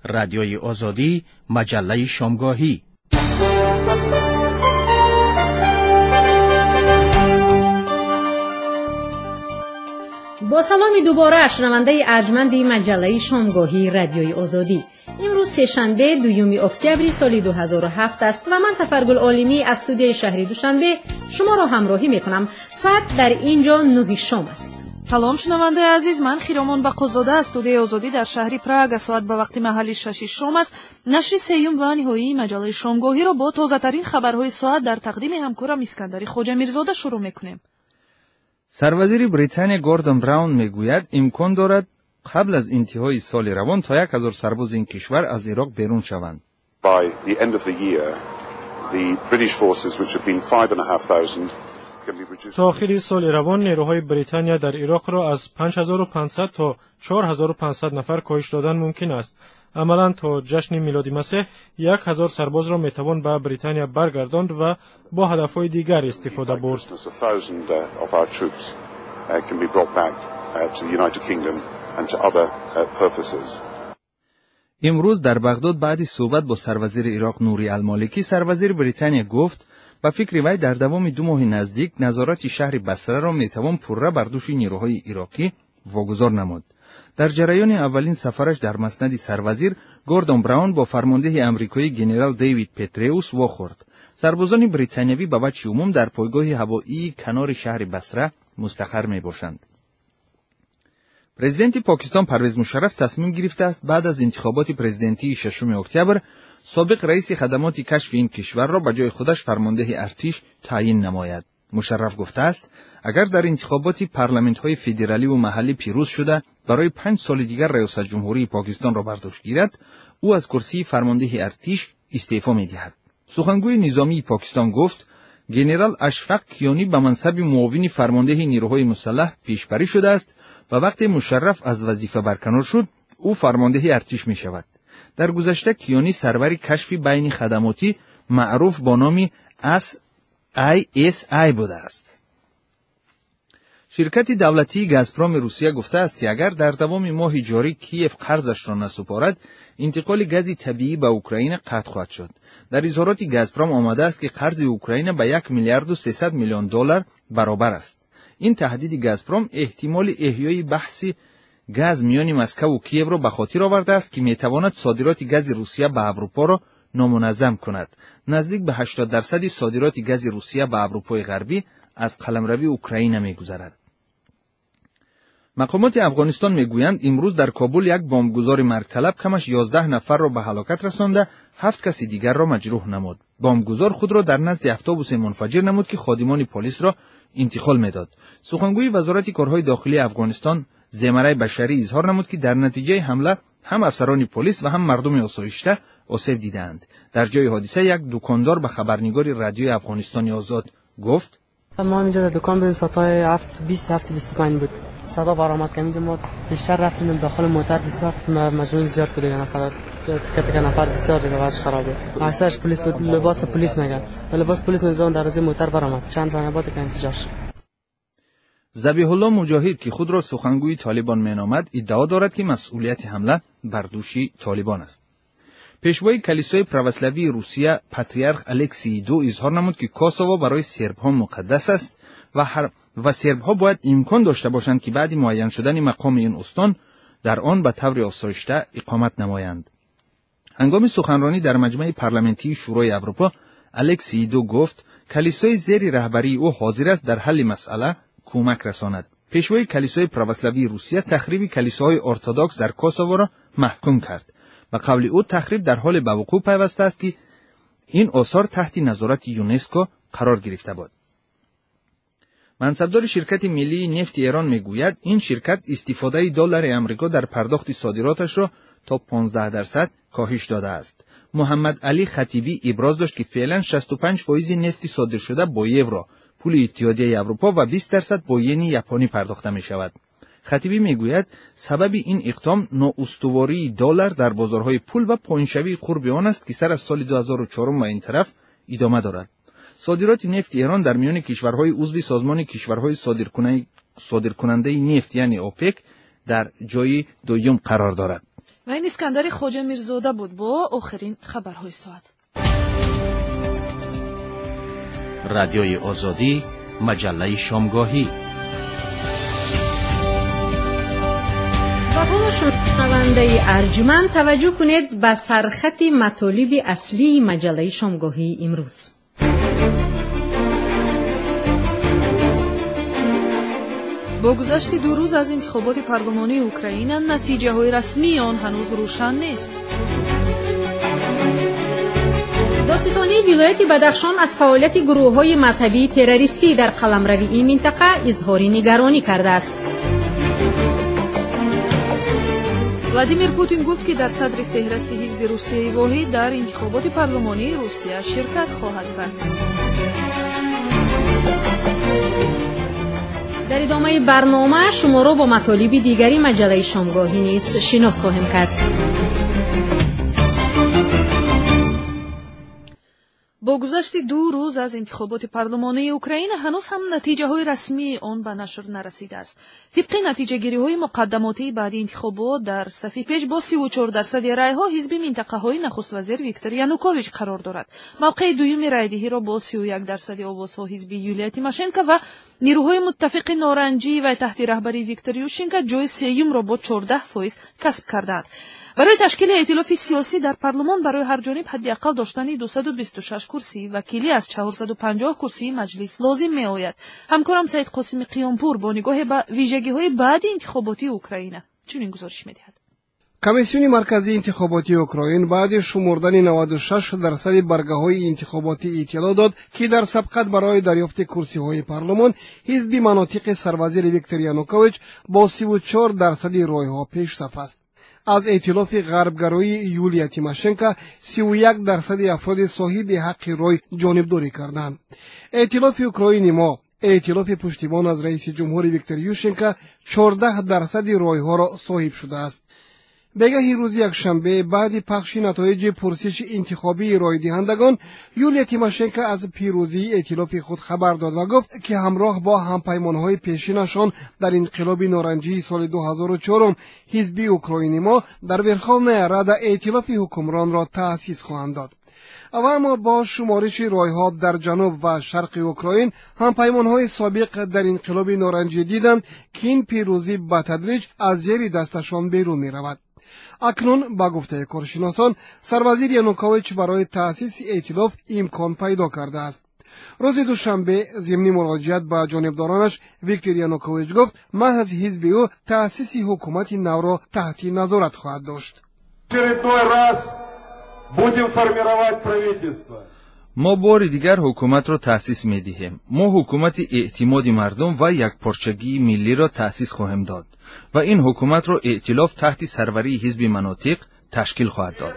رادیوی آزادی، مجله شامگاهی. با سلامی دوباره شنونده ارجمند مجله شامگاهی رادیوی آزادی. امروز سه‌شنبه 2 اکتبر سال 2007 است و من سفرگل عالمی از استودیوی شهری دوشنبه شما را همراهی میکنم. ساعت در اینجا 9 شام است. سلام شنونده عزیز، من خیرامان بقازاده از استودیوی آزادی در شهر پراگ. ساعت به وقت محلی 6 شام است. نشر سیوم و نهایی مجله شامگاهی را با تازه‌ترین خبرهای ساعت در تقدیم همکارم اسکندر خواجه‌میرزاده شروع میکنیم. سروزیر بریتانیا گوردون براون میگوید امکان دارد قبل از انتهای سال روان تا 1000 سرباز این کشور از عراق بیرون شوند. By the end of the year, the British forces which have been 5,500 تا آخر سال روان نیروهای بریتانیا در عراق را از 5500 تا 4500 نفر کاهش دادن ممکن است. عملاً تا جشن میلاد مسیح 1000 سرباز را میتوان به بریتانیا برگرداند و با هدفهای دیگر استفاده برد. امروز در بغداد بعد صحبت با سروزیر عراق نوری المالکی، سروزیر بریتانیا گفت با فکر وی در دوام 2 ماه نزدیک نظارت شهر بصره را میتوان پرره بر دوش نیروهای عراقی واگذار نمود. در جریان اولین سفرش در مسند سروزیر، گوردون براون با فرمانده آمریکایی جنرال دیوید پتریوس واخورد. سربازان بریتانیایی به وجه عموم در پایگاه هوایی کنار شهر بصره مستقر میباشند. پرزیدنت پاکستان پرویز مشرف تصمیم گرفته است بعد از انتخابات پرزیدنتی 6 اکتبر سابق رئیس خدمات کشف این کشور را به جای خودش فرمانده ارتش تعیین نماید. مشرف گفته است اگر در انتخابات پارلمان‌های فدرالی و محلی پیروز شده برای 5 سال دیگر ریاست جمهوری پاکستان را بر دوش گیرد، او از کرسی فرمانده ارتش استعفا می‌دهد. سخنگوی نظامی پاکستان گفت ژنرال اشفاق کیانی به منصب معاون فرمانده نیروهای مسلح پیشبری شده است و وقتی مشرف از وظیفه برکنار شد او فرمانده ارتش می‌شود. در گذشته کیانی سرور کشف بین خدماتی معروف با نام ISI بوده است. شرکت دولتی گازپروم روسیه گفته است که اگر در دوام ماه جاری کیف قرضش را نسپارد، انتقال گاز طبیعی به اوکراین قطع خواهد شد. در اظهارات گازپروم آمده است که قرض اوکراین به 1 میلیارد و 300 میلیون دلار برابر است. این تهدید گازپروم احتمال احیای بحث گاز میان مسکو و کیف را به خاطر آورده است که میتواند صادرات گاز روسیه به اروپا را نامنظم کند. نزدیک به 80% صادرات گاز روسیه به اروپای غربی از قلمروی اوکراین میگذرد. مقامات افغانستان میگویند امروز در کابل یک بمبگذار مرگ طلب کمش 11 نفر را به هلاکت رسانده، 7 کس دیگر را مجروح نمود. بمبگذار خود را در نزد اتوبوس منفجر نمود که خادمان پلیس را انتقال میداد. سخنگوی وزارت کارهای داخلی افغانستان زمره بشری اظهار نمود که در نتیجه حمله هم افسران پلیس و هم مردم آسایشته آسیب دیدند. در جای حادثه یک دکاندار به خبرنگار رادیوی افغانستان آزاد گفت ما اینجا در دکان بودیم ساعت 7:25 بود. صدا برآمد که ما بیشتر رفتیم داخل موتر، بسیار مجموع زیاد بود، نفر که نفر بسیار دیگه وضع خرابه. اکثرش پلیس بود، لباس پلیس میگن. لباس پلیس میگن در از موتر برآمد. چند ثانیه بعد که انفجار شد. ذبیح الله مجاهد که خود را سخنگوی طالبان مینامد ادعا دارد که مسئولیت حمله بر دوش طالبان است. پیشوای کلیسای پروسلاوی روسیه پاتریارخ الکسی دو اظهار نمود که کوسوو برای سرب‌ها مقدس است و سرب‌ها باید امکان داشته باشند که بعد معین شدن مقام این استان در آن به طور آسایشته اقامت نمایند. هنگام سخنرانی در مجمع پارلمانتی شورای اروپا، الکسی دو گفت کلیسای زیر رهبری او حاضر است در حل مسئله کمک رساند. پیشوای کلیسای پروسلاوی روسیه تخریب کلیساهای ارتدوکس در کوسوو را محکوم کرد. به قول او تخریب در حال به وقوع پیوسته است که این آثار تحت نظارت یونسکو قرار گرفته بود. منصبدار شرکت ملی نفت ایران میگوید این شرکت استفاده دلار آمریکا در پرداخت صادراتش را تا 15% کاهش داده است. محمد علی خطیبی ابراز داشت که فعلا 65% نفت صادر شده با یورو، پول اتحادیه اروپا و 20% با ین ژاپنی پرداخته می شود. خطیبی میگوید سبب این اقدام نااستواری دلار در بازارهای پول و پایین‌شوی قرب آن است که سر از سال 2004 و این طرف ادامه دارد. صادرات نفت ایران در میان کشورهای عضو سازمان کشورهای صادرکننده نفت یعنی اوپک در جای دوم قرار دارد. و این اسکندر خوجه میرزاده بود با آخرین خبرهای ساعت. رادیوی آزادی، مجله شامگاهی. و حالا شنونده ارجمند توجه کنید به سرخط مطالب اصلی مجله شامگاهی امروز. با گذشت 2 روز از انتخابات پارلمانی اوکراین، نتیجه های رسمی آن هنوز روشن نیست. دادستانی ولایت بدخشان از فعالیت گروه‌های مذهبی تروریستی در قلمرو این منطقه اظهار نگرانی کرده است. ولادیمیر پوتین گفت که در صدر فهرست حزب روسیه واحد در انتخابات پارلمانی روسیه شرکت خواهد کرد. در ادامه برنامه شما را با مطالب دیگری مجله شامگاهی نیز شناس خواهیم کرد. با گذشت 2 روز از انتخابات پارلمانی اوکراین هنوز هم نتیجه های رسمی آن به نشر نرسیده است. طبق نتیجه گیری های مقدماتی بعد انتخابات در صف پیش با 34% رای ها حزب منطقه های نخست وزیر ویکتور یانوکوویچ قرار دارد. موقع دوم رای دهی را با 31% آوازها حزب یولیا تیماشنکو و نیروهای متفق نارنجی و تحت رهبری ویکتور یوشچنکو جای سوم را با 14% کسب کردند. برای تشکیل ائتلاف سیاسی در پارلمان برای هر جانب حداقل داشتن 226 کرسی وکیلی از 450 کرسی مجلس لازم می آید. همکارم سید قاسم قیامپور با نگاه به ویژگی‌های بعد انتخاباتی اوکراین چنین گزارش می‌دهد. کمیسیون مرکزی انتخاباتی اوکراین بعد شمردن 96% برگه‌های انتخاباتی اطلاع داد که در سبقت برای دریافت کرسی‌های پارلمان حزب مناطق سروزیر ویکتور یانوکوویچ با 34% رای‌ها پیش صف است. از ائتلاف غربگرایی یولیا تیماشنکو 31% افراد صاحب حق رای جانبداری کردند. ائتلاف اوکراین ما ائتلاف پشتیبان از رئیس جمهور ویکتور یوشچنکو 14% رای‌ها را صاحب شده است. بگاهی روز یکشنبه بعد پخش نتایج پرسش انتخابی رای دهندگان، یولیا تیماشنکو از پیروزی ائتلاف خود خبر داد و گفت که همراه با همپیمانهای پیشینشان در انقلاب نارنجی سال 2004 حزب اوکراین ما در ورخوان رد ائتلاف حکمران را تأسیس خواهند داد. اما با شمارش رای‌ها در جنوب و شرق اوکراین، همپیمانهای سابق در انقلاب نارنجی دیدند که این پیروزی به تدریج از زیر دستشان بیرون می‌رود. اکنون با گفته کارشناسان سروزیر یانوکوویچ برای تأسیس ائتلاف امکان پیدا کرده است. روز دوشنبه ضمن مراجعت به جانبدارانش ویکتور یانوکوویچ گفت محض حزب او تأسیس حکومت نو را تحت نظارت خواهد داشت. ما بار دیگر حکومت را تأسیس می‌دهیم. ما حکومت اعتماد مردم و یکپارچگی ملی را تأسیس خواهیم داد و این حکومت را ائتلاف تحت سروری حزب مناطق تشکیل خواهد داد.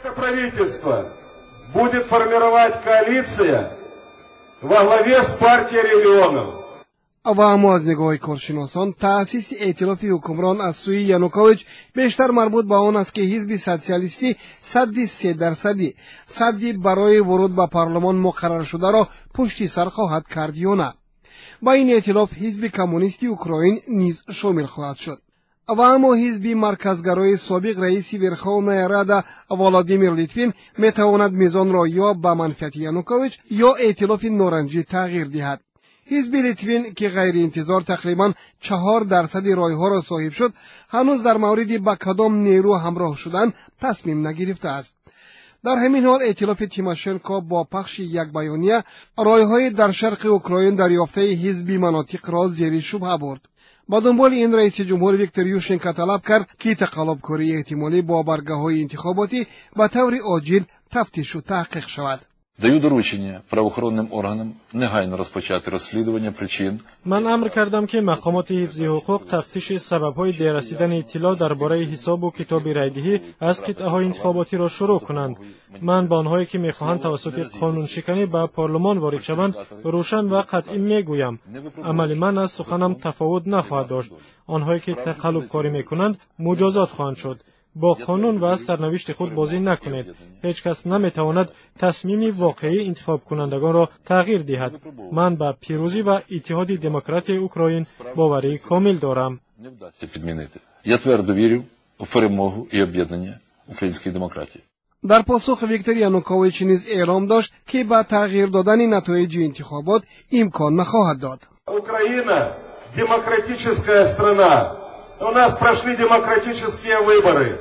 و اما از نگاه کارشناسان تأسیس ائتلاف حکمران از سوی یانوکوویچ بیشتر مربوط به آن است که حزب سوسیالیستی 3% سدی برای ورود به پارلمان مقرر شده را پشت سر خواهد کرد یا نه. با این ائتلاف حزب کمونیستی اوکراین نیز شامل خواهد شد. و اما حزب مرکزگرای سابق رئیس ورخوان رد ولادیمیر لیتوین میتواند میزان را یا به منفعت یانوکوویچ یا ائتلاف نارنجی تغییر دهد. حزب لیتوین که غیر انتظار تقریباً 4% رای‌ها را صاحب شد، هنوز در مورد با کدام نیرو همراه شدن تصمیم نگرفته است. در همین حال ائتلاف تیماشنکو با پخش یک بیانیه رای‌های در شرق اوکراین دریافته حزب مناطق را زیر شبهه برد. با دنبال این رئیس جمهور ویکتور یوشچنکو طلب کرد که تقلب‌کاری احتمالی با برگه‌های انتخاباتی به طور عاجل تفتیش و تحقیق شود. Даю доручення правоохоронним органам негайно розпочати розслідування причин. من امر کردم که مقامات حفظ حقوق تفتیش سبب‌های دیررسیدن اطلاع درباره حساب و کتاب رایدهی از قطعه‌های انتخاباتی را شروع کنند. من با آنهایی که می‌خواهند توسط قانون شکنی به پارلمان وارد شوند روشن و قطعی میگویم عمل من از سخنم تفاوت نخواهد داشت. آنهایی که تقلب کاری می‌کنند مجازات خواهند شد. با قانون و سرنوشت خود بازی نکنید. هیچ کس نمیتواند تصمیم واقعی انتخاب کنندگان را تغییر دهد. من به پیروزی و اتحاد دموکرات اوکراین باوری کامل دارم. Я твердо вірю у перемогу і об'єднання украинской демократии. در پاسخ ویکتور یانوکوویچ نیز اعلام داشت که با تغییر دادن نتایج انتخابات امکان نخواهد داد. Украина демократическая страна. У нас прошли демократические выборы.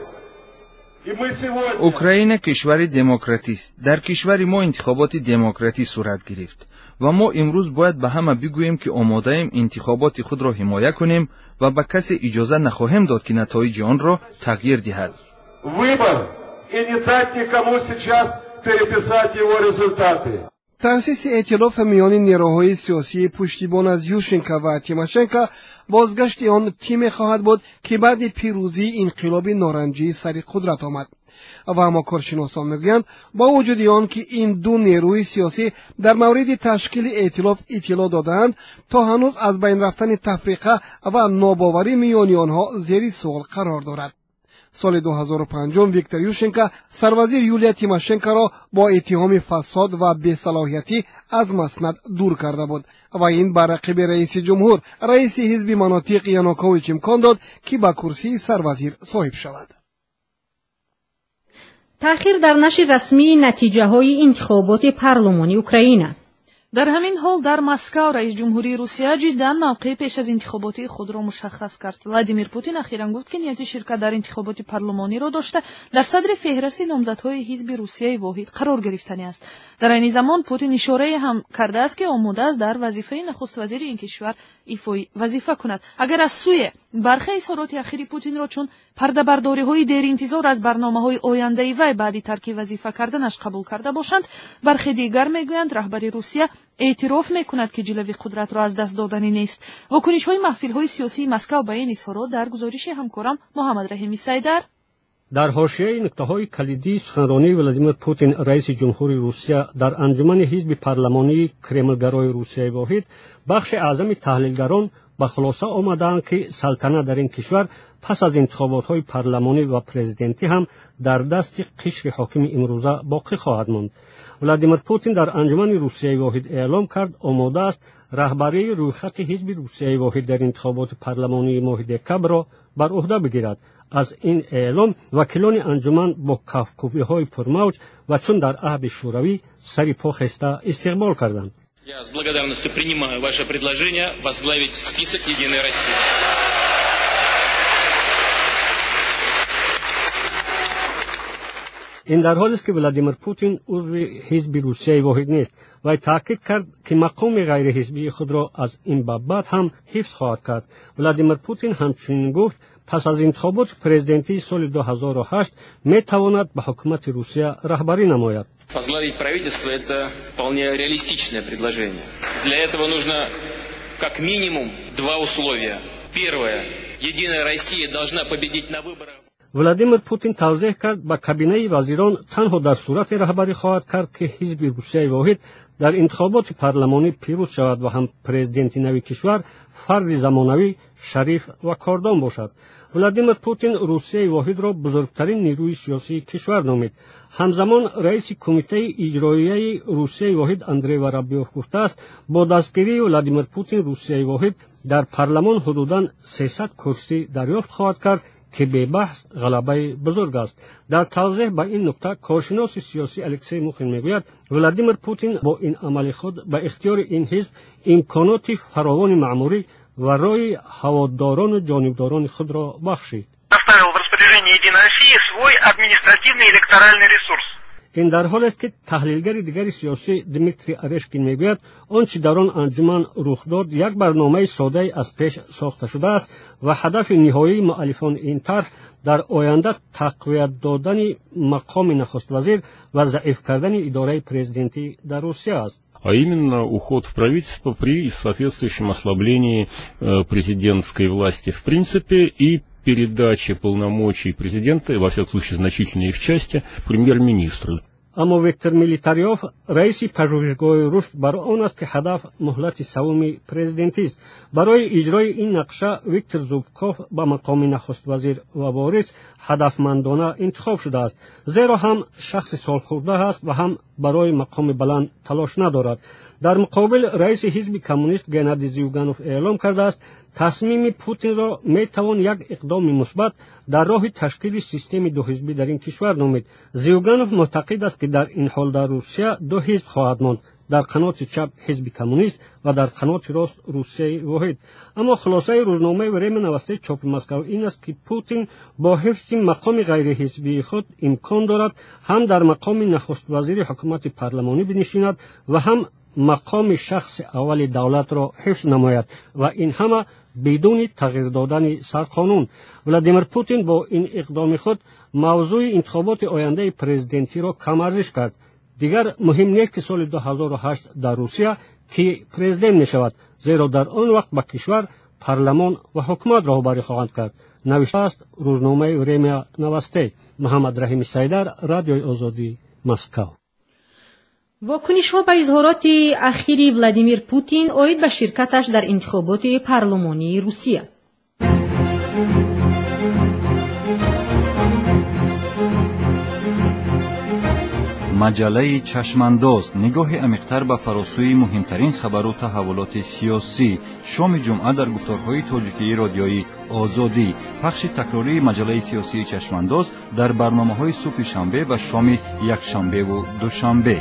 اوکراین کشور دموکراتی است. در کشور ما انتخابات دموکراتی صورت گرفت و ما امروز باید به همه بگوییم که آماده ایم انتخابات خود را حمایت کنیم و به کسی اجازه نخواهیم داد که نتایج آن را تغییر دهد. تأسیس ائتلاف میان نیروهای سیاسی پشتیبان از یوشنکا و تیماشنکا بازگشت آن تیمی خواهد بود که بعد پیروزی انقلاب نارنجی سر قدرت آمد. و اما کارشناسان میگویند با وجود آن که این دو نیروی سیاسی در مورد تشکیل ائتلاف اطلاع دادند، تا هنوز از بین رفتن تفریقه و ناباوری میان آنها زیر سوال قرار دارد. سال 2005 ویکتور یوشنکا سروزیر یولیا تیماشنکا را با اتهام فساد و بی‌صلاحیتی از مسند دور کرده بود و این بر رقیب رئیس جمهور رئیس حزب مناطق یانوکوویچ امکان داد که به کرسی سروزیر صاحب شود. تأخیر در نشر رسمی نتیجه های انتخابات پارلمانی اوکراین. در همین حال در مسکو رئیس جمهوری روسیه جداً موقع پیش از انتخابات خود را مشخص کرد. ولادیمیر پوتین اخیراً گفت که نیت شرکت در انتخابات پارلمانی را داشته در صدر فهرست نامزدهای حزب روسیه واحد قرار گرفتنی است. در این زمان پوتین اشاره هم کرده است که آماده است در وظیفه نخست وزیر این کشور ایفای وظیفه کند. اگر از سوی برخی اظهارات اخیر پوتین را چون پرده برداری های دیر انتظار از برنامه های آینده وی بعد ترک وظیفه کردنش قبول کرده باشند، برخی دیگر میگویند رهبری روسیه اعتراف میکند که جلوی قدرت را از دست دادنی نیست. واکنش های محفل های سیاسی مسکو به این اظهارات در گزارش همکارم محمد رحیمی سیدر. در حاشیه نکته‌های کلیدی سخنرانی ولادیمیر پوتین رئیس جمهوری روسیه در انجمن حزب پارلمانی کرملگرای روسیه واحد، بخش اعظم تحلیلگران به خلاصه آمدند که سلطنت در این کشور پس از انتخابات‌های پارلمانی و پرزیدنتی هم در دست قشر حاکم امروزه باقی خواهد ماند. ولادیمیر پوتین در انجمن روسیه واحد اعلام کرد آماده است رهبری رویخط حزب روسیه واحد در انتخابات پارلمانی ماه دکمبر را بر عهده بگیرد. از این اعلام وکیلان انجمن با کفکوبی‌های پرموج و چون در عهد شوروی سری پا خسته استقبال کردند. Я с благодарностью принимаю ваше предложение возглавить список «Единой России». این در حالی است که ولادیمیر پوتین عضو حزب روسیه واحد نیست و تاکید کرد که مقام غیر حزبی خود را از این بعد هم حفظ خواهد کرد. ولادیمیر پوتین همچنین گفت پس از انتخابات پرزیدنتی سال 2008 می تواند به حکومت روسیه رهبری نماید. Возглавить правительство – это вполне реалистичное предложение. Для этого нужно как минимум два условия. Первое – Единая Россия должна победить на выборах. ولادیمیر پوتین توضیح کرد به کابینه وزیران تنها در صورت رهبری خواهد کرد که حزب روسیه واحد در انتخابات پارلمانی پیروز شود و هم پرزیدنت نوی کشور فرد زمانوی شریف و کاردان باشد. ولادیمیر پوتین روسیه واحد را بزرگترین نیروی سیاسی کشور نامید. همزمان رئیس کمیته اجرایی روسیه واحد اندری ورابیوف گفته است با دستگیری ولادیمیر پوتین روسیه واحد در پارلمان حدوداً 300 کرسی دریافت خواهد کرد که به بحث غلبه بزرگ است. در توضیح به این نکته کارشناس سیاسی الکسی موخین میگوید ولادیمیر پوتین با این عمل خود به اختیار این حزب امکانات فراوان معمولی و رای هواداران و جانبداران خود را بخشید. این در حال است که تحلیلگر دیگر سیاسی دمیتری ارشکین میگوید آنچه در آن انجمن رخ داد یک برنامه ساده از پیش ساخته شده است و هدف نهایی مؤلفان این طرح در آینده تقویت دادن مقام نخست وزیر و ضعیف کردن اداره پرزیدنتی در روسیه است. А именно уход в правительство при соответствующем ослаблении президентской власти в принципе и передаче полномочий президента, во всяком случае значительной их части, премьер-министру. اما ویکتور میلیتاریوف رئیس پژوهشگاه رشد بر آن است که هدف مهلت سوم پرزیدنتی است. برای اجرای این نقشه ویکتور زوبکوف به مقام نخست وزیر و وارث هدفمندانه انتخاب شده است، زیرا هم شخص سالخورده است و هم برای مقام بلند تلاش ندارد. در مقابل رئیس حزب کمونیست گنادی زیوگانوف اعلام کرده است تصمیم پوتین را میتوان یک اقدام مثبت در راه تشکیل سیستم دو حزبی در این کشور نامید. زیوگانوف معتقد است که در این حال در روسیه دو حزب خواهد ماند، در قنات چپ حزب کمونیست و در قنات راست روسیه واحد. اما خلاصه روزنامه وریم نوسته چاپ مسکو این است که پوتین با حفظ مقام غیر حزبی خود امکان دارد هم در مقام نخست وزیر حکومت پارلمانی بنشیند و هم مقام شخص اول دولت را حفظ نماید و این همه بدون تغییر دادن سرقانون. ولادیمیر پوتین با این اقدام خود موضوع انتخابات آینده پرزیدنتی را کم ارزش کرد. دیگر مهم نیست که سال 2008 در روسیه که پرزیدنت نشود، زیرا در آن وقت به کشور پارلمان و حکومت راهبری خواهند کرد. نوشته است روزنامه وریم نوسته. محمد رحیم سیدر، رادیوی آزادی، مسکو. واکنش‌ها به اظهارات اخیر ولادیمیر پوتین اوید به شرکتش در انتخابات پارلمانی روسیه. مجله چشمانداز نگاه عمیق‌تر به فراسوی مهمترین خبر و تحولات سیاسی. شام جمعه در گفتارهای تاجیکی رادیویی آزادی. پخش تکراری مجله سیاسی چشمانداز در برنامه‌های صبح شنبه و شام یکشنبه و دوشنبه.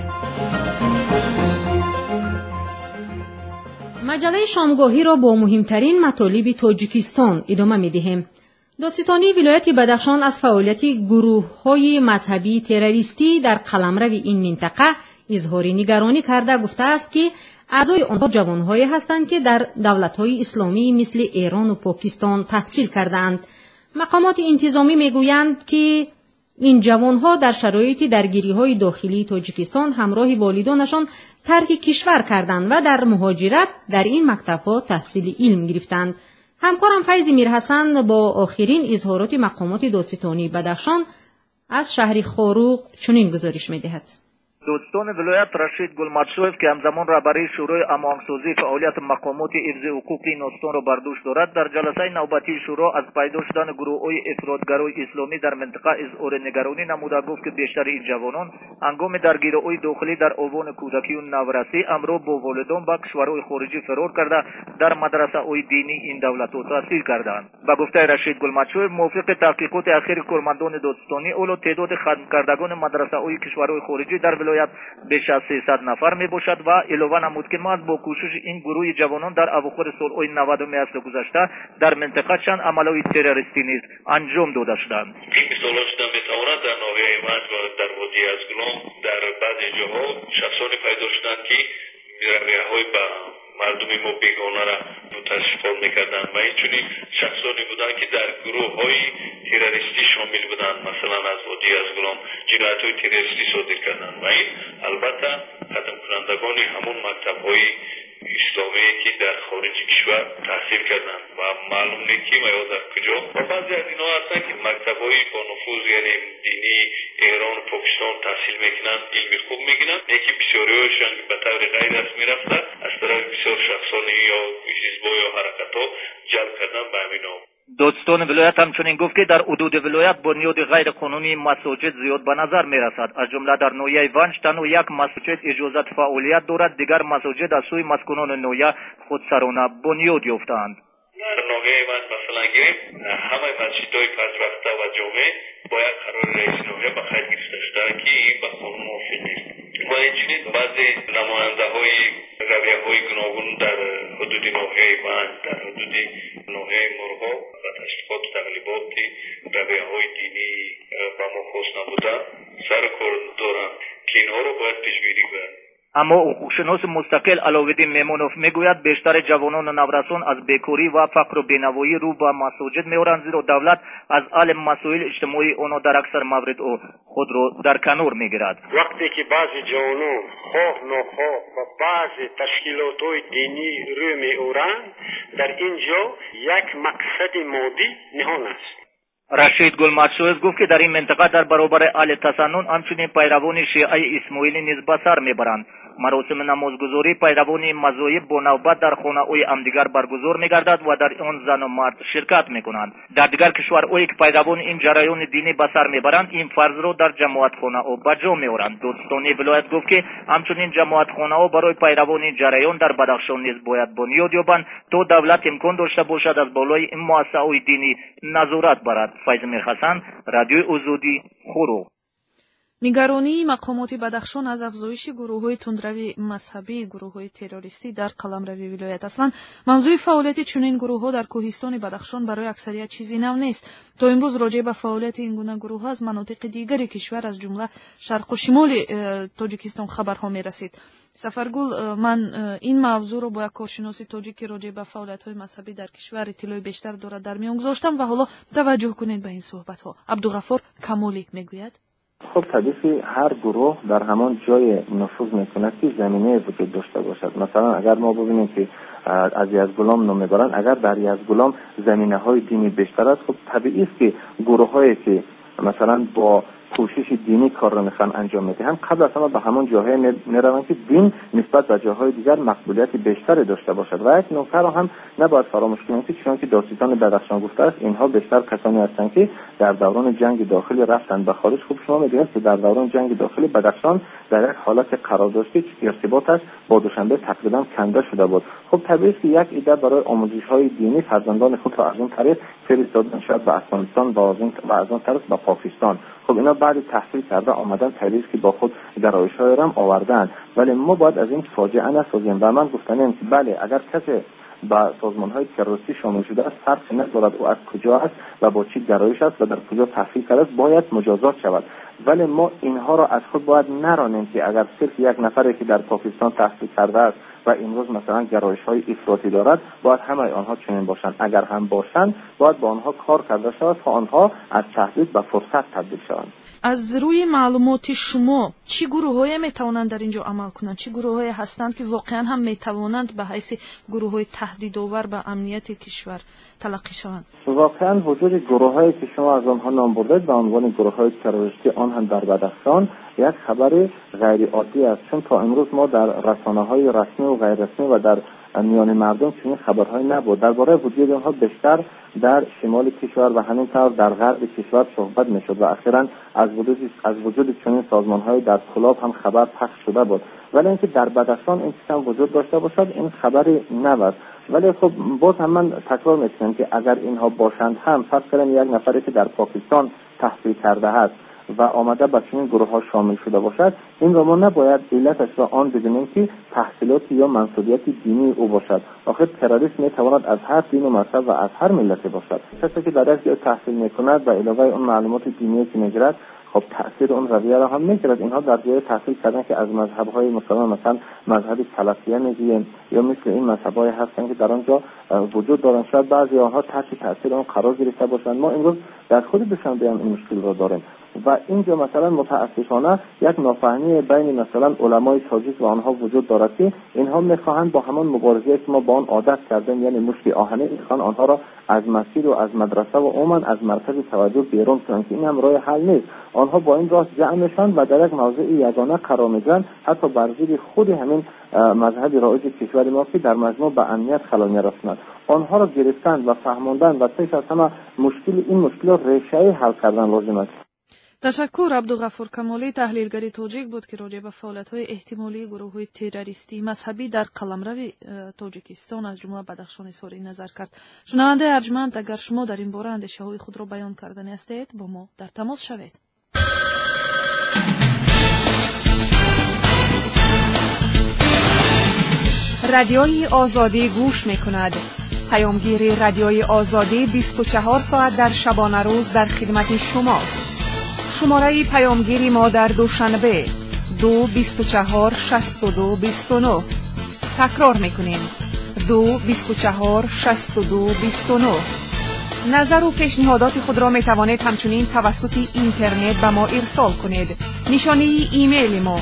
مجله شامگاهی را با مهمترین مطالب تاجیکستان ادامه می‌دهیم. دادستانی ولایت بدخشان از فعالیت گروه‌های مذهبی تروریستی در قلمرو این منطقه اظهار نگرانی کرده گفته است که اعضای آنها جوان‌هایی هستند که در دولت‌های اسلامی مثل ایران و پاکستان تحصیل کرده‌اند. مقامات انتظامی می‌گویند که این جوان‌ها در شرایط درگیری‌های داخلی تاجیکستان همراه والدانشان ترک کشور کردند و در مهاجرت در این مکتب‌ها تحصیل علم گرفتند. همکارم فیض میرحسن با آخرین اظهارات مقامات دادستانی بدخشان از شهر خاروق چنین گزارش می‌دهد. دادستان ولایت رشید گلماتشوف که همزمان رهبری شورای هماهنگسازی فعالیت مقامات حفظ حقوق این استان را بر دوش دارد، در جلسه نوبتی شورا از پیدا شدن گروه‌های افراطگرای اسلامی در منطقه اظهار نگرانی نموده گفت که بیشتر این جوانان هنگام درگیری‌های داخلی در آوان کودکی و نورسی همراه با والدان به کشورهای خارجی فرار کرده در مدرسه‌های دینی این دولت‌ها تحصیل کردند. به گفته رشید گلماتشوف موافق تحقیقات اخیر کارمندان دادستانی اولو تعداد ختم کردگان مدرسه‌های کشورهای خارجی در ولایت بیش از 300 نفر می باشد و علاوه نمود که ما با کوشش این گروه جوانان در اواخر سال‌های 90 اصل گذشته در منطقه چند عملهای تروریستی نیز انجام داده شدند. این مثالات می تواند در ناحیه منج و در وادی ازگلان در بعضی جاها شخصانی پیدا شدند که رویه‌های به مردم ما بیگانه را تشکیل می‌کردند و اینچنین شخصانی بودند که در گروه‌های تروریستی شامل بودند، مثلا از وادی ازگلان جنایت‌های تروریستی صادر کردند و این البته ختم کنندگان همون مکتب‌های اسلامی که در خارج کشور تحصیل کردند و معلوم نیست که و یا در کجا و بعضی از اینها هستند که مکتب‌های با نفوذ یعنی دینی ایران و پاکستان تحصیل میکنند، علم خوب میگیرند، یکی بسیاری‌هایشان به طور غیر رسمی رفتند از طرف بسیار شخصانی یا حزب‌ها یا حرکت‌ها جلب کردن به همین نام. دادستان ولایت همچنین گفت که در حدود ولایت بنیاد غیر قانونی مساجد زیاد به نظر می رسد. از جمله در ناحیه ونج تنها یک مسجد اجازت فعالیت دارد، دیگر مساجد از سوی مسکونان ناحیه خودسرانه بنیاد یافتند. در ناحیه ونج مثلا گیریم همه مسجدهای پنجوقته و جامع با یک قرار رئیس ناحیه به خیر گرفته شده که این به قانون موافق نیست و اینچنین بعضی نماینده‌های رویه‌های گوناگون در حدود ناحیه ونج، در حدود ناحیه مرغاب و تشریفات و تقلیبات رویه‌های دینی به ما خاص نبوده سر کار دارند که اینها رو باید پیش‌بینی کنند. اما حقوقشناس مستقل علاوالدین میمونوف میگوید بیشتر جوانان و نورسان از بیکاری و فقر و بینوایی رو به مساجد میآورند، زیرا دولت از حل مسائل اجتماعی آنها در اکثر مورد خود را در کنار میگیرد. وقتی که بعضی جوانان خواه ناخواه و بعضی تشکیلات‌های دینی رو میآورند، در اینجا یک مقصد مادی نهان است. رشید گلماتشوف گفت که در این منطقه در برابر اهل تسنن همچنین پیروان شیعه اسماعیلی نیز به سر میبرند. مراسم نمازگزاری پیروان این مذاهب با نوبت در خانه‌های همدیگر برگزار می‌گردد و در آن زن و مرد شرکت می‌کنند. در دیگر کشورهایی که پیروان این جریان دینی به سر می‌برند این فرض را در جماعتخانه‌ها به جا می‌آورند. داستانی ولایت گفت که همچنین جماعتخانه‌ها برای پیروان این جریان در بدخشان نیز باید بنیاد یابند تا دولت امکان داشته باشد از بالای این مؤسسه‌های دینی نظارت برد. فیض میرحسن، رادیوی آزادی، خورو. نگرانی مقامات بدخشان از افزایش گروه‌های تندروی مذهبی، گروه‌های تروریستی در قلمروی ولایت اصلا موضوع فعالیت چنین گروه‌ها در کوهستان بدخشان برای اکثریت چیزی نو نیست. تا امروز راجع به فعالیت این گونه گروه‌ها از مناطق دیگری کشور از جمله شرق و شمال تاجیکستان خبرها می‌رسید. سفرگل، من این موضوع رو با یک کارشناس تاجیکی راجع به فعالیت‌های مذهبی در کشور اطلاع بیشتر دارد در میان گذاشتم و حالا توجه کنید به این صحبت‌ها. عبدالغفور کمالی میگوید: خب طبیعی هر گروه در همان جای نفوذ میکنه که زمینه وجود داشته باشد. مثلا اگر ما ببینیم که از یزدگلام نام میبرند، اگر در یزدگلام زمینه های دینی بیشتر است، خب طبیعی است که گروه هایی که مثلا با کوشش دینی کار را میخوان انجام میدهند قبل از همه به همون جاهای میروند که دین نسبت به جاهای دیگر مقبولیت بیشتری داشته باشد. و یک نکته را هم نباید فراموش کنیم که چون که داستان بدخشان گفته است، اینها بیشتر کسانی هستند که در دوران جنگ داخلی رفتند به خارج. خوب شما میدونید که در دوران جنگ داخلی بدخشان در یک حالت قرار داشت که ارتباطش با دوشنبه تقریبا کنده شده بود. خب طبیعی است که یک ایده برای آموزش های دینی فرزندان خود را از اون طریق فرستادن شد به افغانستان و از اون طرف به پاکستان. خب اینا بعد تحصیل کرده آمدن طریقی که با خود گرایش‌های را آوردن. ولی ما باید از این فاجعه نسازیم و من گفتم که بله، اگر کسی با سازمان‌های تروریستی شامل شده است، فرقی ندارد او از کجا است و با چه گرایش است و در کجا تحصیل کرده است، باید مجازات شود. ولی ما اینها را از خود باید نرانیم که اگر صرف یک نفری که در پاکستان تحصیل کرده است و امروز مثلا گرایش‌های افراطی دارد باید همه آنها چنین باشند. اگر هم باشند باید با آنها کار کرده شود تا آنها از تهدید به فرصت تبدیل شوند. از روی معلومات شما چه گروه‌هایی میتوانند در اینجا عمل کنند؟ چه گروه‌هایی هستند که واقعا هم میتوانند به حیث گروه‌های تهدیدآور به امنیت کشور تلقی شوند؟ واقعا وجود گروه‌هایی که شما از آنها نام بردید به عنوان گروه‌های تروریستی آن هم در بدخشان یک خبر غیر عادی است، چون تا امروز ما در رسانه‌های رسمی و غیر رسمی و در میان مردم چنین خبرهایی نبود. درباره وجود آنها بیشتر در شمال کشور و همینطور در غرب کشور صحبت میشد و اخیراً از وجود چنین سازمان‌های در کلاب هم خبر پخش شده بود. ولی اینکه در بدخشان این چیز وجود داشته باشد این خبری نبود. ولی خب باز هم من تکرار میکنم که اگر اینها باشند هم فرض کنیم یک نفری که در پاکستان تحصیل کرده است و آمده به چنین گروه ها شامل شده باشد، این را ما نباید علتش را آن بدونیم که تحصیلات یا منصوبیت دینی او باشد. آخر تروریست میتواند از هر دین و مذهب و از هر ملتی باشد. کسی که در یک جای تحصیل میکند و علاوه اون معلومات دینی که میگیرد، خب تأثیر اون رویه را هم میگیرد. اینها در جای تحصیل کردن که از مذهب‌های مثلا مذهب سلفیه میگیم یا مثل این مذهب‌های هستن که در آنجا وجود دارن، شاید بعضی آنها تحت تأثیر اون قرار گرفته باشند. ما امروز در خود دوشنبه هم این مشکل را داریم و اینجا مثلا متاسفانه یک نافهمی بین مثلا علمای تاجیک و آنها وجود دارد که اینها میخواهند با همان مبارزه‌ای که ما با آن عادت کردیم، یعنی مشت آهنی، میخوان آنها را از مسجد و از مدرسه و عموما از مرکز توجه بیرون کنند که این هم راه حل نیست. آنها با این راه جمع میشن و در یک موضع یگانه قرار میگیرند، حتی بر ضد خود همین مذهب رایج کشور ما که در مجموع به امنیت خلل می‌رساند. آنها را گرفتن و فهماندن و پیش از همه این مشکل ریشه‌ای حل کردن لازم است. تشکر. عبدالغفور کمالی، تحلیلگر تاجیک بود که راجع به فعالیت‌های احتمالی گروه‌های تروریستی مذهبی در قلمرو تاجیکستان از جمله بدخشان اظهار نظر کرد. شنونده ارجمند، اگر شما در این باره اندیشه‌های خود را بیان کردنی هستید با ما در تماس شوید. رادیوی آزادی گوش می‌کند. پیامگیر رادیوی آزادی 24 ساعت در شبانه روز در خدمت شماست. شماره پیامگیری ما در دوشنبه 224 62 29. تکرار می‌کنیم 224 62 29. نظر و پیشنهادات خود را می‌توانید همچنین توسط اینترنت به ما ارسال کنید. نشانی ایمیل ما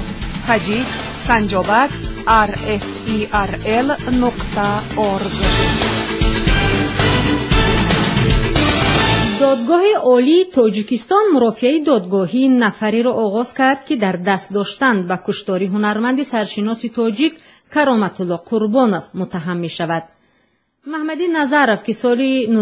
tajik@rferl.org. دادگاه عالی تاجیکستان مرافعه دادگاهی نفری را آغاز کرد که در دست داشتن به کشتاری هنرمند سرشناس تاجیک کرامت الله قربانوف متهم می شود. محمدی نظرف که سال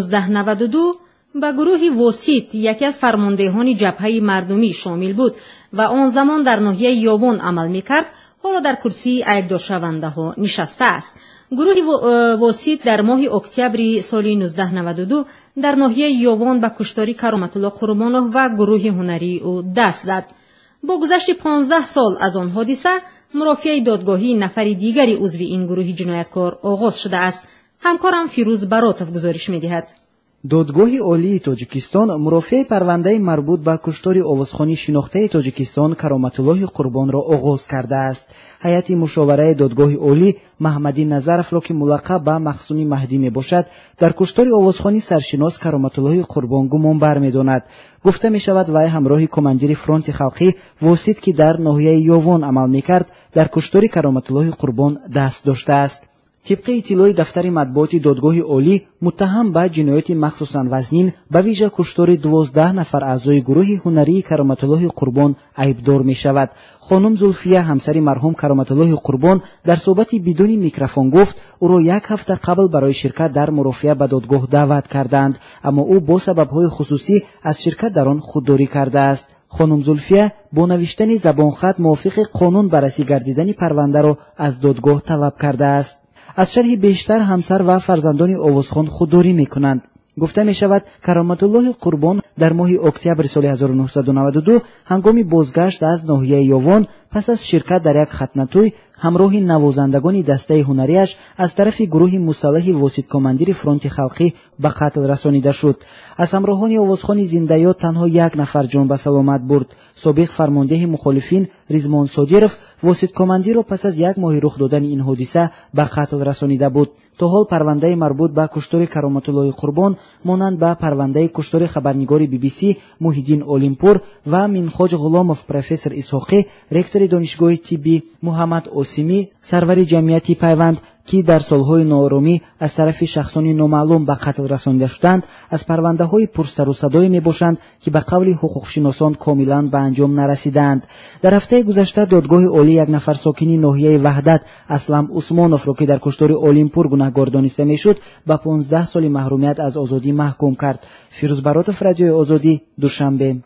1992 به گروه واسیت یکی از فرماندهان جبهه مردمی شامل بود و آن زمان در ناحیه یاون عمل می کرد، حالا در کرسی عیبدارشونده ها نشسته است. گروه واسیت در ماه اکتبر سال 1992 در ناحیه یاون به کشتاری کرامت الله قربانوف و گروه هنری او دست زد. با گذشت 15 سال از آن حادثه، مرافعه دادگاهی نفر دیگری عضو این گروه جنایتکار آغاز شده است. همکارم فیروز براتف گزارش می‌دهد. دادگاه عالی تاجیکستان مرافع پرونده مربوط به کشتار آوازخوانی شناخته تاجیکستان کرامت الله قربان را آغاز کرده است. هیئت مشاوره دادگاه عالی محمدی نظرف را که ملقب به مخزوم مهدی می باشد، در کشتار آوازخوانی سرشناس کرامت الله قربان گمان برمی‌داند. گفته می شود وی همراه کمانجر فرانت خلقی واسیت که در ناحیه یاون عمل می کرد، در کشتار کرامت الله قربان دست داشته است. طبق اطلاع دفتر مطبوعات دادگاه عالی، متهم به جنایت مخصوصاً وزنین به ویژه کشتار 12 نفر اعضای گروه هنری کرامت الله قربان عیبدار می شود. خانم زلفیه همسر مرحوم کرامت الله قربان در صحبتی بدون میکروفون گفت او را 1 هفته قبل برای شرکت در مرافعه به دادگاه دعوت کردند، اما او با سبب‌های خصوصی از شرکت در آن خودداری کرده است. خانم زلفیه با نوشتن زبانخط موافق قانون بررسی گردیدن پرونده را از دادگاه طلب کرده است. از شرح بیشتر همسر و فرزندان آوازخوان خودداری می‌کنند. گفته می شود کرامت الله قربان در ماه اکتبر سال 1992 هنگام بازگشت از ناحیه یاون پس از شرکت در یک ختنه‌توی همراه نوازندگان دسته هنریش از طرف گروه مسلح واسیت کماندیر فرانت خلقی به قتل رسانیده شد. از همراهان آوازخوان زنده‌یاد تنها 1 نفر جان به سلامت برد. سابق فرمانده مخالفین ریزمان ساجرف واسیت کماندیر را پس از 1 ماه رخ دادن این حادثه به قتل رسانیده بود. تا حال پرونده مربوط به کشتار کرامت الله قربان مانند به پرونده کشتار خبرنگار BBC محیدین اولینپور و منخاج غلاموف پروفسور اسحاقی رکتور دانشگاه طبی محمد اوسیمی سرور جمعیتی پیوند که در سالهای ناآرامی از طرف شخصانی نامعلوم به قتل رسانیده شدند، از پرونده های پرسر و صدای می باشند که به قول حقوقشناسان کاملا به انجام نرسیدند. در هفته گذشته دادگاه عالی 1 نفر ساکنی ناحیه وحدت اسلم عثمانوف را که در کشتار اولینپور گناهکار دانسته میشد به 15 سال محرومیت از آزادی محکوم کرد. فیروز براتف، رادیو آزادی، دوشنبه.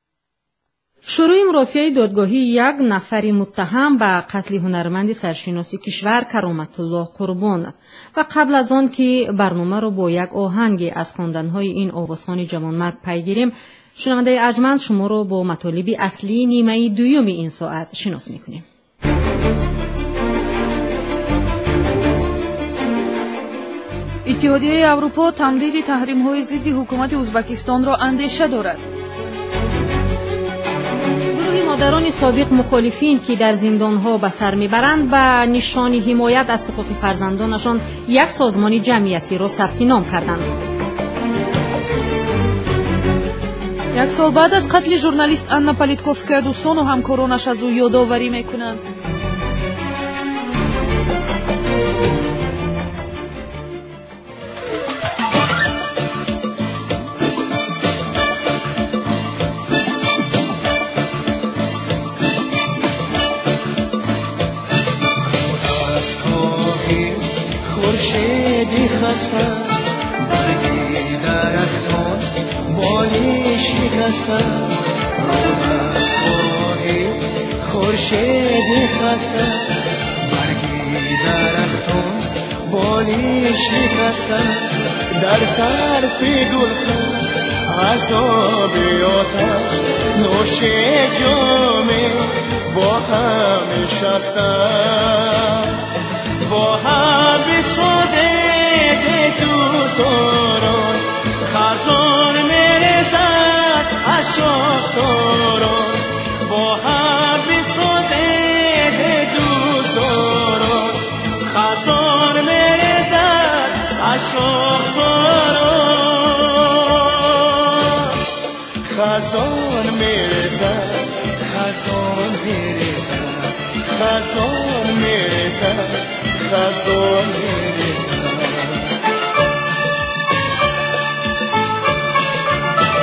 شروع مرافعه دادگاهی 1 نفر متهم به قتل هنرمند سرشناسی کشور کرامت الله قربان و قبل از آن که برنامه را با یک آهنگ از خواندن‌های این آوازخوان جوانمرد پیگیریم، شنونده ارجمند شما را با مطالب اصلی نیمه دوم این ساعت شناس می‌کنیم. اتحادیه اروپا تمدید تحریم‌های ضد حکومت ازبکستان را اندیشه دارد. مادران سابق مخالفین که در زندانها به سر میبرند به نشان حمایت از حقوق فرزندانشان 1 سازمان جمعیتی را ثبت نام کردند. 1 سال بعد از قتل ژورنالیست آنا پالیتکوفسکایا دوستان و همکارانش از او یادآوری میکنند. برگی درختان بالی شکسته از خواهی خورشیدی خسته برگی درختان بالی شکسته در طرف گلخن عذابی آتش نوش جامه با هم نشستن با هم بسازه دوستاران خزان میرزد از شاخساران با هم بسازه دوستاران خزان میرزد از شاخساران خزان میرزد خزان میرزد خزان میرزد خزان میرزد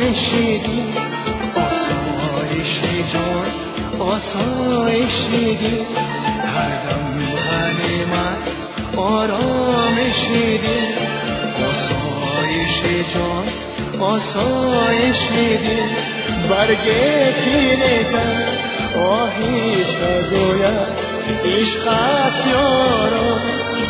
آسایشیدی آسایش جان آسایشیدی هر دم غنیمت آرامشیدی آسایش جان آسایشیدی برگ تینزن آهیسته گوید عشق است یارا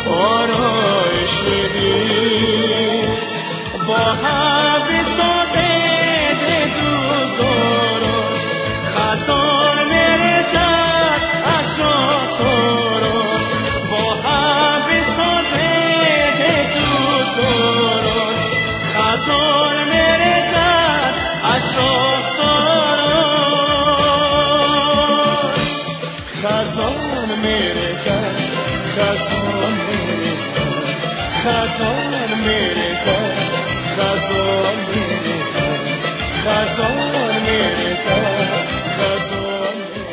آرایشیدی با هم بسازد دوستداران خزان میرسد از راساران با هم بسازد دوستداران خزان میرسد از راساران خزان میرسد خزان میرسد خزان میرسد خزان میرسد خزان میرسد خزان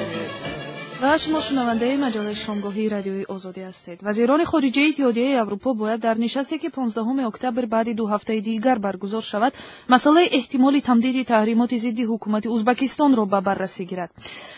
و شما شنونده مجله شامگاهی رادیوی آزادی هستید. وزیران خارجه اتحادیه اروپا باید در نشستی که 15 اکتبر بعد 2 هفته دیگر برگزار شود مسئله احتمال تمدید تحریمات ضد حکومت ازبکستان را به بررسی گیرد.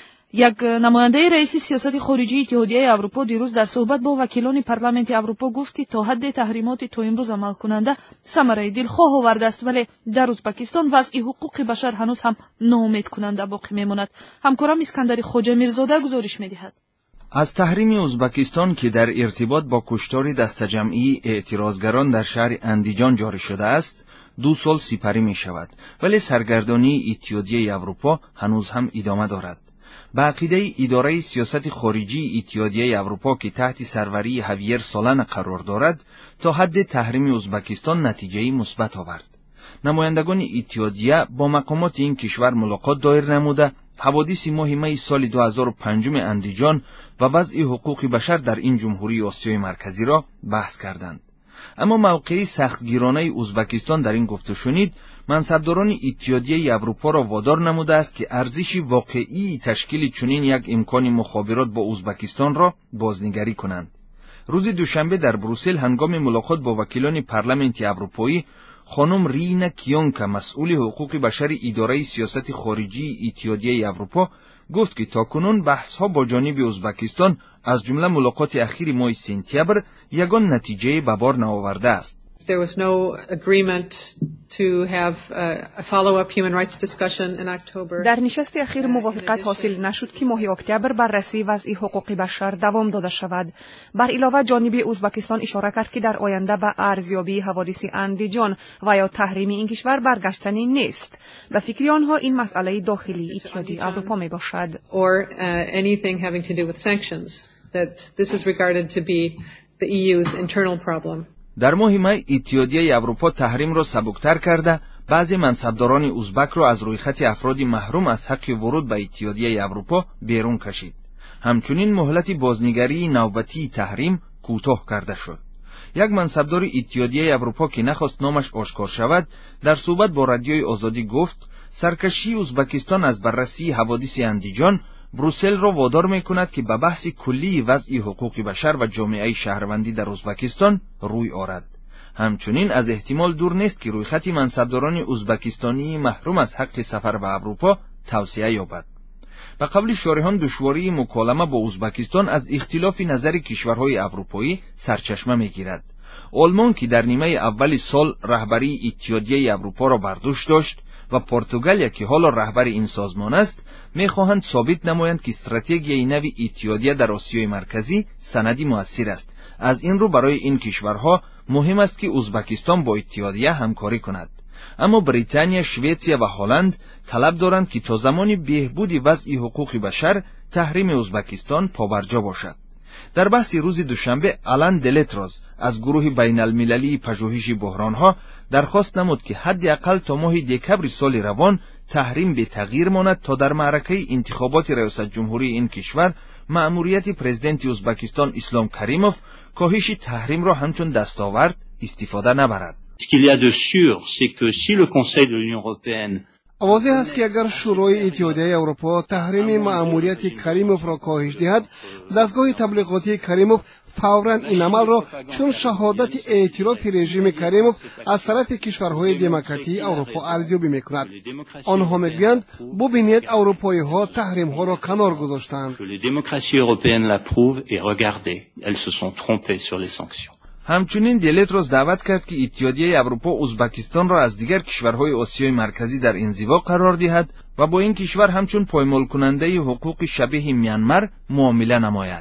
یک نماینده رئیس سیاست خارجی اتحادیه اروپا دیروز در صحبت با وکیلان پارلمانت اروپا گفت که تا حد تحریمات تا امروز عمل کننده ثمره دلخواه آورده است، ولی در ازبکستان وضع حقوق بشر هنوز هم ناامید کننده باقی میماند. همکارم اسکندر خواجه میرزاده گزارش میدهد. از تحریم ازبکستان که در ارتباط با کشتار دسته‌جمعی اعتراضگران در شهر اندیجان جاری شده است 2 سال سپری می شود، ولی سرگردانی اتحادیه اروپا هنوز هم ادامه دارد. به عقیده اداره سیاست خارجی اتحادیه اروپا که تحت سروری هاویر سولانا قرار دارد تا حد تحریم ازبکستان نتیجه مثبت آورد. نمایندگان اتحادیه با مقامات این کشور ملاقات دایر نموده حوادث ماه می سال 2005 اندیجان و وضع حقوق بشر در این جمهوری آسیای مرکزی را بحث کردند. اما موقعی سختگیرانه ازبکستان در این گفته شنید منصبداران اتحادیه اروپا را وادار نموده است که ارزش واقعی تشکیل چنین یک امکان مخابرات با ازبکستان را بازنگری کنند. روز دوشنبه در بروسل هنگام ملاقات با وکیلان پارلمانت اروپایی خانم رینا کیونکا مسئول حقوق بشر اداره سیاست خارجی اتحادیه اروپا گفت که تاکنون بحث‌ها با جانب ازبکستان از جمله ملاقات اخیر ماه سپتامبر یگان نتیجه به بار نآورده است. There was no agreement to have a follow-up human rights discussion in October. در نشست اخیر موافقت حاصل نشد که ماه اکتبر بررسی وضع حقوق بشر دوام داده شود. بر علاوه جانب ازبکستان اشاره کرد که در آینده به ارزیابی حوادث اندیجان و یا تحریم این کشور برگشتنی نیست. به فکر آنها این مسئله داخلی اتحادیه اروپا می باشد. Or anything having to do with sanctions. That this is regarded to be the EU's internal problem. در ماه می اتحادیه اروپا تحریم را سبکتر کرده بعضی منصبداران ازبک را از روی خط افراد محروم از حق ورود به اتحادیه اروپا بیرون کشید. همچنین مهلت بازنگری نوبتی تحریم کوتاه کرده شد. یک منصبدار اتحادیه اروپا که نخواست نامش آشکار شود در صحبت با رادیوی آزادی گفت سرکشی ازبکستان از بررسی حوادث اندیجان بروسل را وادار می‌کند که به بحث کلی وضع حقوق بشر و جامعه شهروندی در ازبکستان روی آورد. همچنین از احتمال دور نیست که رویخط منصبداران ازبکستانی محروم از حق سفر به اروپا توسعه یابد. به قول شارحان دشواری مکالمه با ازبکستان از اختلاف نظر کشورهای اروپایی سرچشمه می‌گیرد. آلمان که در نیمه اول سال رهبری اتحادیه اروپا را بر دوش داشت و پرتغال که حالا رهبر این سازمان است می‌خواهند ثابت نمایند که استراتژی نو اتحادیه در آسیای مرکزی سندی مؤثر است. از این رو برای این کشورها مهم است که ازبکستان با اتحادیه همکاری کند. اما بریتانیا، شویتزیا و هلند طلب دارند که تا زمان بهبود وضع حقوق بشر تحریم ازبکستان پابرجا باشد. در بحث روز دوشنبه آلن دلتراز از گروه بین المللی پژوهش بحرانها درخواست نمود که حداقل تا ماه دکبر سال روان تحریم به تغییر ماند تا در معرکه انتخابات ریاست جمهوری این کشور مأموریت پرزیدنت ازبکستان اسلام کریموف کاهش تحریم را همچون دستاورد استفاده نبرد. Ce qu'il y a de sûr, c'est que si le Conseil de l'Union européenne واضح است که اگر شورای اتحادیه اروپا تحریم مأموریت کریموف را کاهش دهد، دستگاه تبلیغاتی کریموف فوراً این عمل را چون شهادت اعتراف رژیم کریموف از طرف کشورهای دموکراتی اروپا ارزیابی می‌کند. آنها می‌گویند ببینید اروپایی‌ها تحریم‌ها را کنار گذاشتند. همچنین دیلیتروس دعوت کرد که اتحادیه اروپا ازبکستان را از دیگر کشورهای آسیای مرکزی در انزوا قرار دهد و با این کشور همچون پایمال کننده حقوق شبیه میانمار معامله نماید.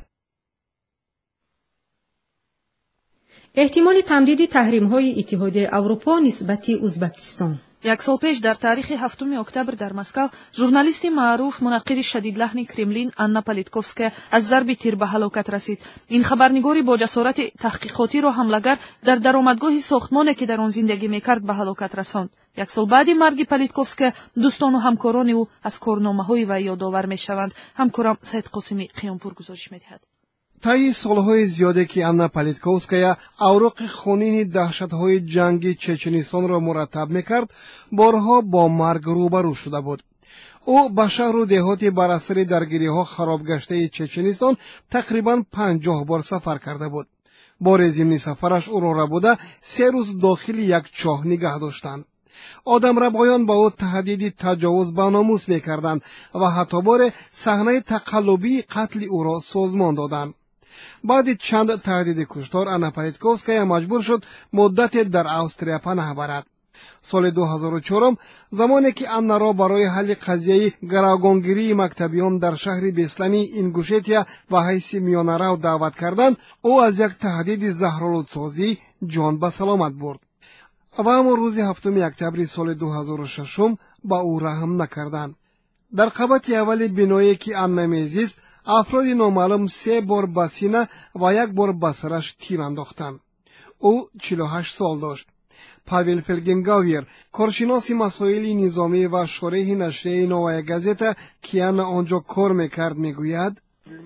احتمال تمدید تحریم‌های اتحادیه اروپا نسبت ازبکستان. یک سال پیش در تاریخ 7 اکتبر در مسکو ژورنالیستی معروف منقد شدیدلحن کرملین آنا پالیتکوفسکا از ضرب تیر به هلاکت رسید. این خبرنگاری با جسارت تحقیقاتی را حمله‌گر در درآمدگاه ساختمانی که در آن زندگی می‌کرد به هلاکت رساند. یک سال بعد مرگ پالیتکوفسکا دوستان و همکاران او از کارنامه‌های وی یادآور می‌شوند. همکارم سید قاسمی قیامپور گزارش می‌دهد. طی سالهای زیادی که آنا پالیتکوفسکایا اوراق خونین دهشت‌های جنگی چچنیستان را مرتب می‌کرد، بارها با مرگ روبرو شده بود. او به شهر و دهات بر اثر درگیری‌ها خراب گشته چچنیستان تقریباً 50 بار سفر کرده بود. بار ضمن سفرش او را بوده 3 روز داخل یک چاه نگه داشتند. آدمربایان با او تهدید تجاوز به ناموس می‌کردند و حتی بار صحنه تقلبی قتل او را سازمان دادند. بعد چند تهدید کشتار آنا پالیتکوفسکایا مجبور شد مدت در استریا پناه برد. سال 2004 زمانی که آنا را برای حل قضیه گروگانگیری مکتبیان در شهر بیسلانی اینگوشتیا و حیث میانه دعوت کردند، او از یک تهدید زهرآلودسازی جان به سلامت برد. و اما روز 7 اکتبر سال 2006 با او رحم نکردند. در قبط اول بینایی که آن میزیست، افراد نامعلوم 3 بار به سینه و 1 بار به سرش تیر انداختند. او 48 سال داشت. پاول فلگنگاویر، کارشناس مسائل نظامی و شارح نشریه نووایا گازета که آنجا کار میکرد میگوید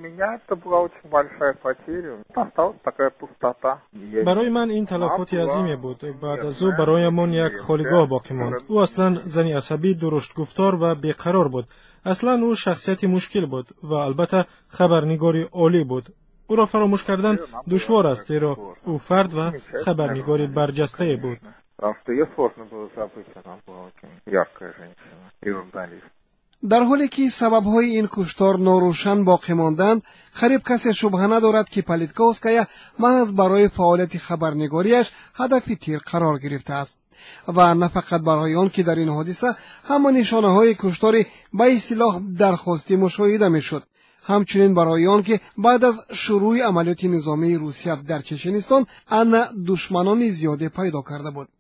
برای من این تلفات عظیمی بود. بعد از او برایمان یک خالیگاه باقی ماند. او اصلا زنی عصبی، درشت گفتار و بیقرار بود. اصلا او شخصیت مشکل بود و البته خبرنگاری عالی بود. او را فراموش کردن دشوار است، زیرا او فرد و خبرنگاری برجسته بود. در حالی که سبب‌های این کشتار ناروشن باقی ماندند، قریب کسی شبهه ندارد که پالیتکوفسکایا محض برای فعالیت خبرنگاریش هدف تیر قرار گرفته است و نه فقط برای آن که در این حادثه همه نشانه‌های کشتاری به اصطلاح درخواستی مشاهده می‌شد، همچنین برای آن که بعد از شروع عملیات نظامی روسیه در چچنیستان آن دشمنان زیاده پیدا کرده بود.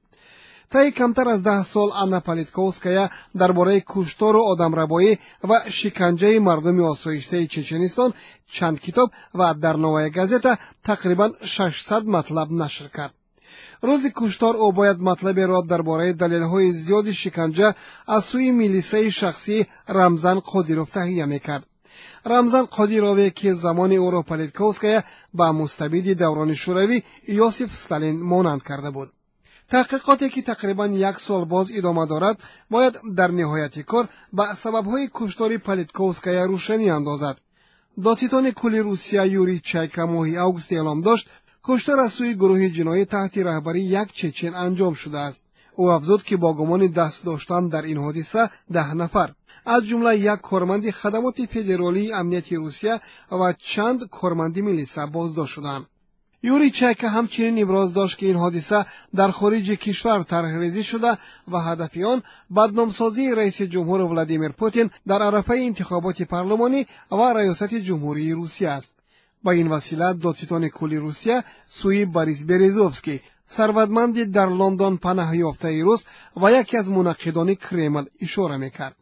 طی کمتر از 10 سال آنا پالیتکوفسکایا درباره کشتار و آدمربایی و شکنجه مردم آسایشته چچنیستان چند کتاب و در نووایا گازeta تقریبا 600 مطلب نشر کرد. روز کشتار او باید مطلب را درباره دلیل‌های زیاد شکنجه از سوی میلیسه شخصی رمزان قادیروف تهیه می‌کرد. رمزان قادیروف که زمان او را پالیتکوفسکایا با مستبد دوران شوروی یوسف استالین مانند کرده بود. تحقیقاتی که تقریباً 1 سال باز ادامه دارد باید در نهایت کار به سبب‌های کشتار پالیتکوفسکایا روشنی اندازد. دادستان کل روسیه یوری چایکا ماهی اوگوست اعلام داشت کشتار از سوی گروه جنایی تحت رهبری یک چچن انجام شده است. او افزود که با گمان دست داشتن در این حادثه 10 نفر از جمله یک کارمند خدمات فدرالی امنیت روسیه و چند کارمند میلیسا بازداشت شدند. یوری چایکا همچنین ابراز داشت که این حادثه در خارج کشور طرحریزی شده و هدف آن بدنامسازی رئیس جمهور ولادیمیر پوتین در عرصه انتخابات پارلمانی و ریاست جمهوری روسیه است. با این وسیله دادستان کل روسیه سوی باریس بریزوفسکی، ثروتمند در لندن پناه یافته روس و یکی از منقدان کرمل اشاره میکرد.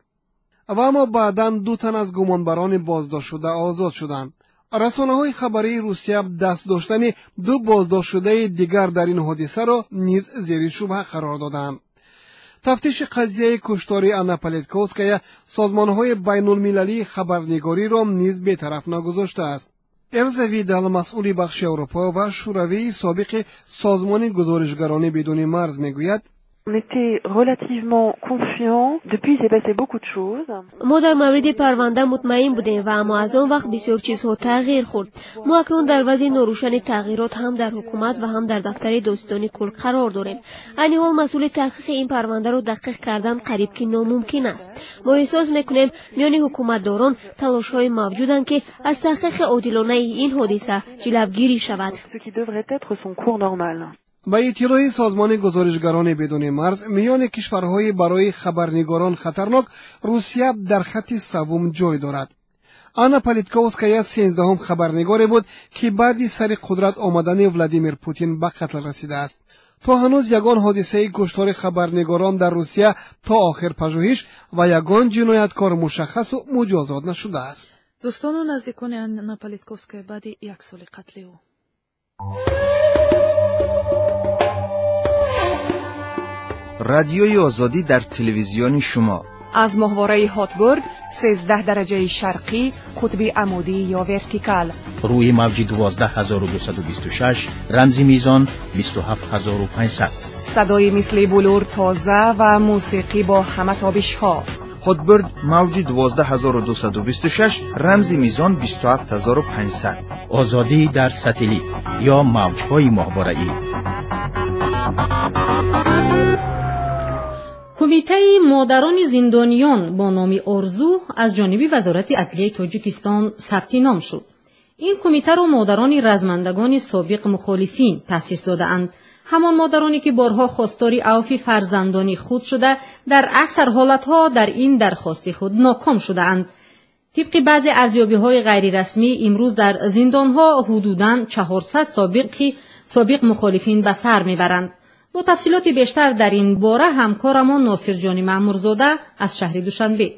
و اما بعداً 2 تن از گمانبران بازداشت شده آزاد شدند. رسانه‌های خبری روسیه دست داشتن 2 بازداشت شده دیگر در این حادثه را نیز زیر شبهه قرار دادند. تفتیش قضیه کشتار آنا پالیتکوفسکایا سازمان‌های بین‌المللی خبرنگاری را نیز بی‌طرف نگذاشته است. ارزا ویدال مسئول بخش اروپا و شوروی سابق سازمان گزارشگران بدون مرز میگوید ما در مورد پرونده مطمئن بودیم و اما از آن وقت بسیار چیزها تغییر خورد. ما اکنون در وضع ناروشن تغییرات هم در حکومت و هم در دفتر دزدانی کل قرار داریم. این حال مسئول تحقیق این پرونده را دقیق کردن قریب که ناممکن است. ما احساس میکنیم میان حکومتداران تلاش‌های موجودند که از تحقیق عادلانه این حادثه جلوگیری شود. با اطلاع سازمان گزارشگران بدون مرز، میان کشورهای برای خبرنگاران خطرناک روسیه در خط سوم جای دارد. آنا پالیتکوسکایا 13 خبرنگاری بود که بعد سر قدرت آمدن ولادیمیر پوتین به قتل رسیده است. تا هنوز یگان حادثه کشتار خبرنگاران در روسیه تا آخر پژوهش و یگان جنایتکار مشخص و مجازات نشده است. دوستان و نزدیکان آنا پالیتکوسکایا بعد یک سال قتل او. رادیوی آزادی در تلویزیون شما از ماهواره هاتبورگ 13 درجه شرقی قطب عمودی یا ورتیکال روی موج 12226 رمزی میزان 27500 صدای مثل بلور تازه و موسیقی با همه تابش ها. هاتبورگ موج 12226 رمزی میزان 27500 آزادی در ساتلیت یا موج‌های ماهواره‌ای. کمیته مادران زندانیان با نام آرزو از جانب وزارت عدلیه تاجیکستان ثبت نام شد. این کمیته را مادران رزمندگان سابق مخالفین تأسیس داده‌اند. همان مادرانی که بارها خواستار عفو فرزندانی خود شده در اکثر حالتها در این درخواست خود ناکام شده‌اند. طبق بعضی ارزیابی‌های غیر رسمی امروز در زندان‌ها حدوداً 400 سابق مخالفین به سر می‌برند. با تفصیلات بیشتر در این باره همکارمان ناصر جان مأمورزاده از شهر دوشنبه.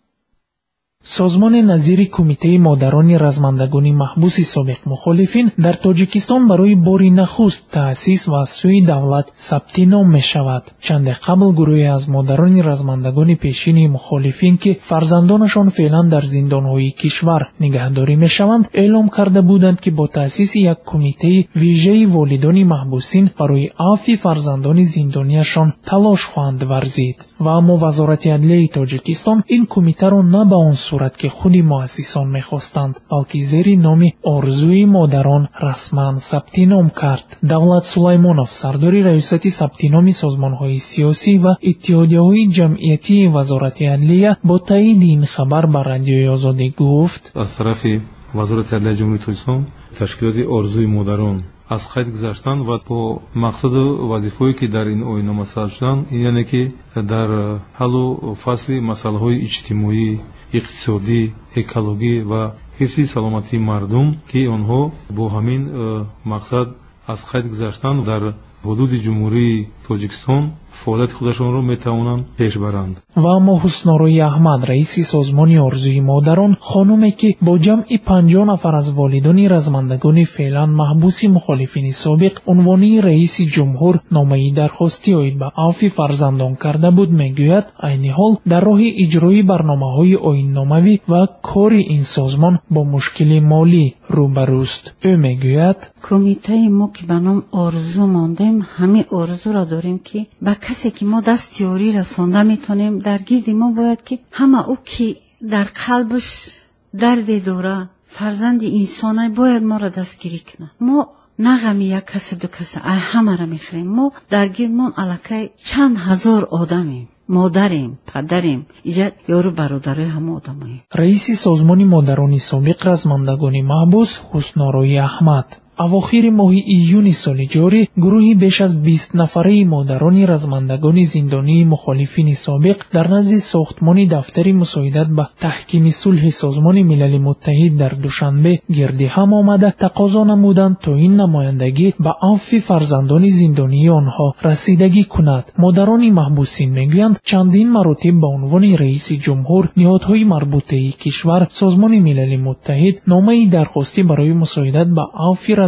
سازمان نظیر کمیته مادران رزمندگان محبوس سابق مخالفین در تاجیکستان برای باری نخست تأسیس و از سوی دولت ثبت نام می شود. چند قبل گروهی از مادران رزمندگان پیشین مخالفین که فرزندانشان فعلا در زندانهای کشور نگهداری می شوند اعلام کرده بودند که با تأسیس یک کمیته ویژه والدان محبوسین برای عفو فرزندان زندانیشان تلاش خواهند ورزید. و اما وزارت عدلیه تاجیکستان این کمیته را نه به آن صورت که خود مؤسسان می‌خواستند بلکه زیر نام آرزوی مادران رسما ثبت نام کرد. دولت سلیمانوف سردار ریاست ثبت نام سازمان‌های سیاسی و اتحادیه‌های جمعیتی وزارت عدلیه با تایید این خبر به رادیوی آزادی گفت از طرف وزارت عدلیه جمهوری تاجیکستان تشکیلات آرزوی مادران از قید گذاشتن و با مقصد و وظیفه‌ای که در این آیین مسئله شدن یعنی که در حل و فصل مسائل اجتماعی، اقتصادی، اکولوژی و حفظ سلامتی مردم که آنها با همین مقصد از قید گذاشتن در حدود جمهوری تاجیکستان فعالیت خودشان را میتوانند پیش برند. و اما حسنارای احمد رئیس سازمان آرزوی مادران خانومی که با جمع 50 نفر از والدان رزمندگان فعلا محبوس مخالفین سابق عنوان رئیس جمهور نامه‌ای درخواستی آید به عفو فرزندان کرده بود میگوید عین حال در راه اجرای برنامه‌های آیین‌ناموی و کار این سازمان با مشکل مالی روبروست. او میگوید کمیته ما که به نام آرزو ماندیم همه آرزو را داریم که با کسی که ما دست یاری رسانده میتونیم در گرد ما باید که همه او که در قلبش درد داره فرزند انسانه باید ما را دستگیری کنه. ما نه غم یک کس دو کس همه را میخوریم. ما در گیرمان الکه چند هزار آدمیم، مادریم، پدریم، ایجا یارو برادرای همه آدماییم. رئیس سازمان مادران سابق رزمندگان محبوس حسنارای احمد اواخر ماه ایون سال جاری گروهی بیش از 20 نفره مادران رزمندگان زندانی مخالفین سابق در نزد ساختمان دفتر مساعدت به تحکیم صلح سازمان ملل متحد در دوشنبه گرد هم آمده تقاضا نمودند تا این نمایندگی به عفو فرزندان زندانی آنها رسیدگی کند. مادران محبوسین میگویند چندین مراتب به عنوان رئیس جمهور نهادهای مربوطه کشور سازمان ملل متحد نامه درخواستی برای مساعدت به عفو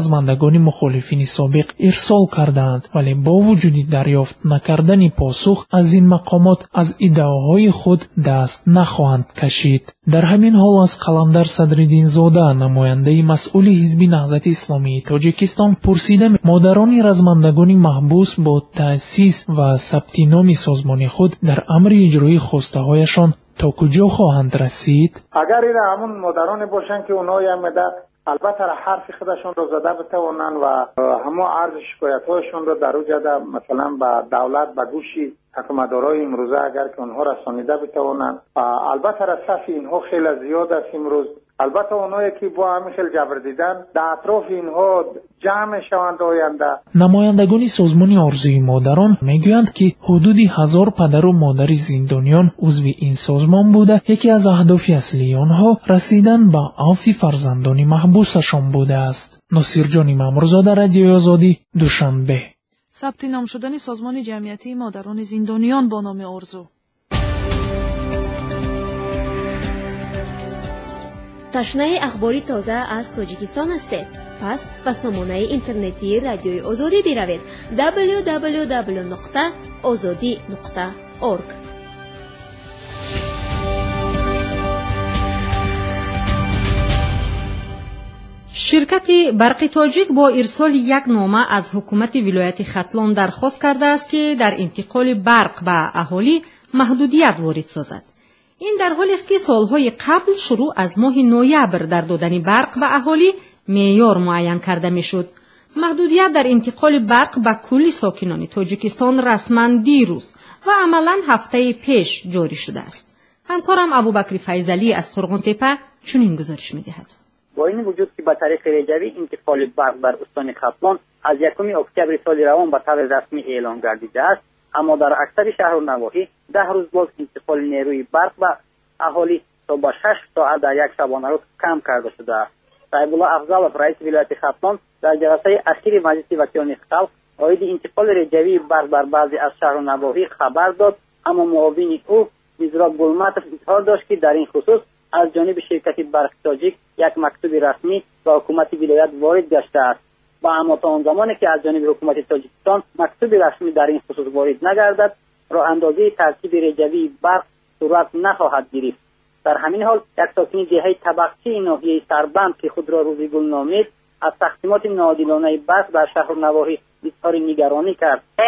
رزمندگان مخالفین سابق ارسال کردند، ولی با وجود دریافت نکردن پاسخ از این مقامات از ادعاهای خود دست نخواهند کشید. در همین حال از قلندر صدرالدین زاده، نماینده مسئول حزب نهضت اسلامی تاجیکستان، پرسیدم مادران رزمندگان محبوس با تأسیس و ثبت نام سازمان خود در امر اجرای خواسته‌هایشان تا کجا خواهند رسید؟ اگر این همون مادران باشن که اونایی هم البته حرف خودشون رو زده بتوانن و همه عرض شکایت‌هایشون رو در وجه مثلا به دولت به گوشی حکومتدارای امروزه اگر که اونها رسانیده بتوانن، البته صف اینها خیلی زیاد است امروز. البته اونایی که با همین خیلی جبر دیدن در اطراف اینها جمع شوند آینده. نمایندگان سازمان آرزوی مادران میگویند که حدود 1000 پدر و مادر زندانیان عضو این سازمان بوده. یکی از اهداف اصلی آنها رسیدن به عفو فرزندان محبوسشان بوده است. ناصرجان مامورزاده، رادیوی آزادی، دوشنبه. ثبت نام شدن سازمان جمعیتی مادران زندانیان با نام آرزو. تشنه اخباری تازه از تاجیکستان هستید؟ پس به سامانه اینترنتی رادیوی آزادی بروید www.azadi.org. شرکت برق تاجیک با ارسال یک نامه از حکومت ولایت ختلان درخواست کرده است که در انتقال برق به اهالی محدودیت وارد سازد. این در حالی است که سالهای قبل شروع از ماه نوامبر در دادن برق به اهالی معیار معین کرده میشد. محدودیت در انتقال برق به کل ساکنان تاجیکستان رسما دیروز و عملا هفته پیش جاری شده است. همکارم ابوبکر فیضلی از قرغن‌تپه چنین گزارش می‌دهد. با این وجود که به طریق رجوی انتقال برق بر استان ختلان از 1 اکتبر سال روان به طور رسمی اعلام گردیده است، اما در اکثر شهر و نواحی 10 روز باز انتقال نیروی برق به اهالی تا به 6 ساعت در یک شبانه روز کم کرده شده است. طیب الله افضل، رئیس ولایت ختلان، در جلسه اخیر مجلس وکیلان خلق عاید انتقال رجوی برق بر بعضی از شهر و نواحی خبر داد، اما معاون او میزراب گلمطف اظهار داشت که در این خصوص از جانب شرکت برق تاجیک یک مکتوب رسمی به حکومت ولایت وارد گشته است و اما تا آن زمانی که از جانب حکومت تاجیکستان مکتوب رسمی در این خصوص وارد نگردد، راه اندازی ترتیب رجوی برق صورت نخواهد گرفت. در همین حال یک ساکن دهه طبقچی ناحیه سربند که خود را روزگل نامید از تقسیمات ناعادلانه برق در شهر و نواحی اظهار نگرانی کرد. 10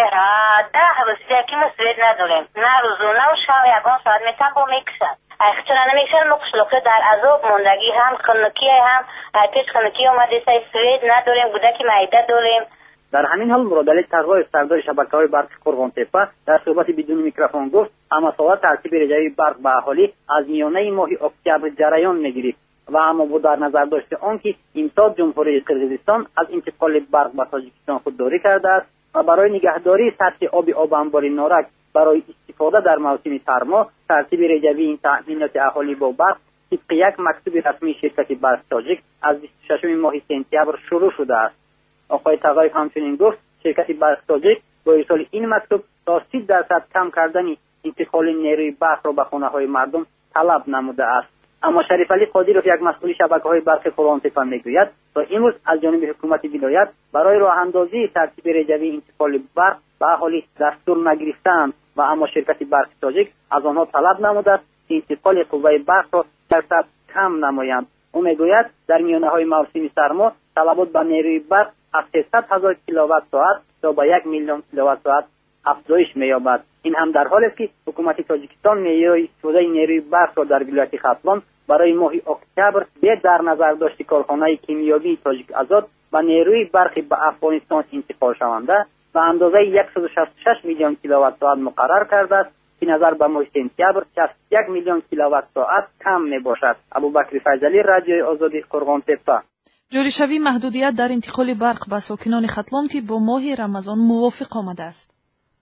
روز که ما سوید نداریم، نه روز و نه شب یکان ساعت میتن با میکسن. چرا نمیکسن؟ ما قشلوقه در عذاب موندگی هم خنکی هم پیش خنکی اومده سای سوید نداریم، بودکی معده داریم. در همین حال مرادعلی تقوی سردار شبکه‌های برق قرغن‌تپه در صحبت بدون میکروفون گفت اما سوال ترتیب رجوی برق به اهالی از میانه ماه اکتبر جریان میگیرد و اما با در نظر داشته آنکه امسال جمهوری قرقیزستان از انتقال برق به تاجیکستان خودداری کرده است و برای نگهداری سطح آب انبار نارک برای استفاده در موسم سرما ترتیب رجوی این تأمینات اهالی با برق طبق یک مکتوب رسمی شرکت برق تاجیک از 26 ماه سپتامبر شروع شده است. آقای تقایف همچنین گفت شرکت برق تاجیک با ارسال این مکتوب تا 30% کم کردن انتقال نیروی برق را به خانه‌های مردم طلب نموده است. اما شریف علی قادرov یک مسئول شبکه‌های برق قرغن‌تپه میگوید تا امروز از جانب حکومت ولایت برای راه اندازی ترتیب رجوی انتقال برق به اهالی دستور نگرفتند و اما شرکت برق تاجیک از آنها طلب نموده است که انتقال قوه برق را درصد کم نمایند. او میگوید در میانه‌های موسم سرما طلبات به نیروی برق از 300,000 کیلووات ساعت تا به 1,000,000 کیلووات ساعت افزایش می‌یابد. این هم در حالی است که حکومت تاجیکستان معیار استفاده نیروی برق را در ولایت ختلان برای ماه اکتبر به در نظر داشت کارخانه کیمیاوی تاجیک آزاد و نیروی برق به افغانستان انتقال شونده و اندازه 166 میلیون کیلووات ساعت مقرر کرده است که نظر به ماه سپتامبر 61 میلیون کیلووات ساعت کم میباشد. ابوبکر فیضلی، رادیوی آزادی، قرغن‌تپه. جاریشوی محدودیت در انتقال برق به ساکنان ختلان که با ماه رمضان موافق آمده است.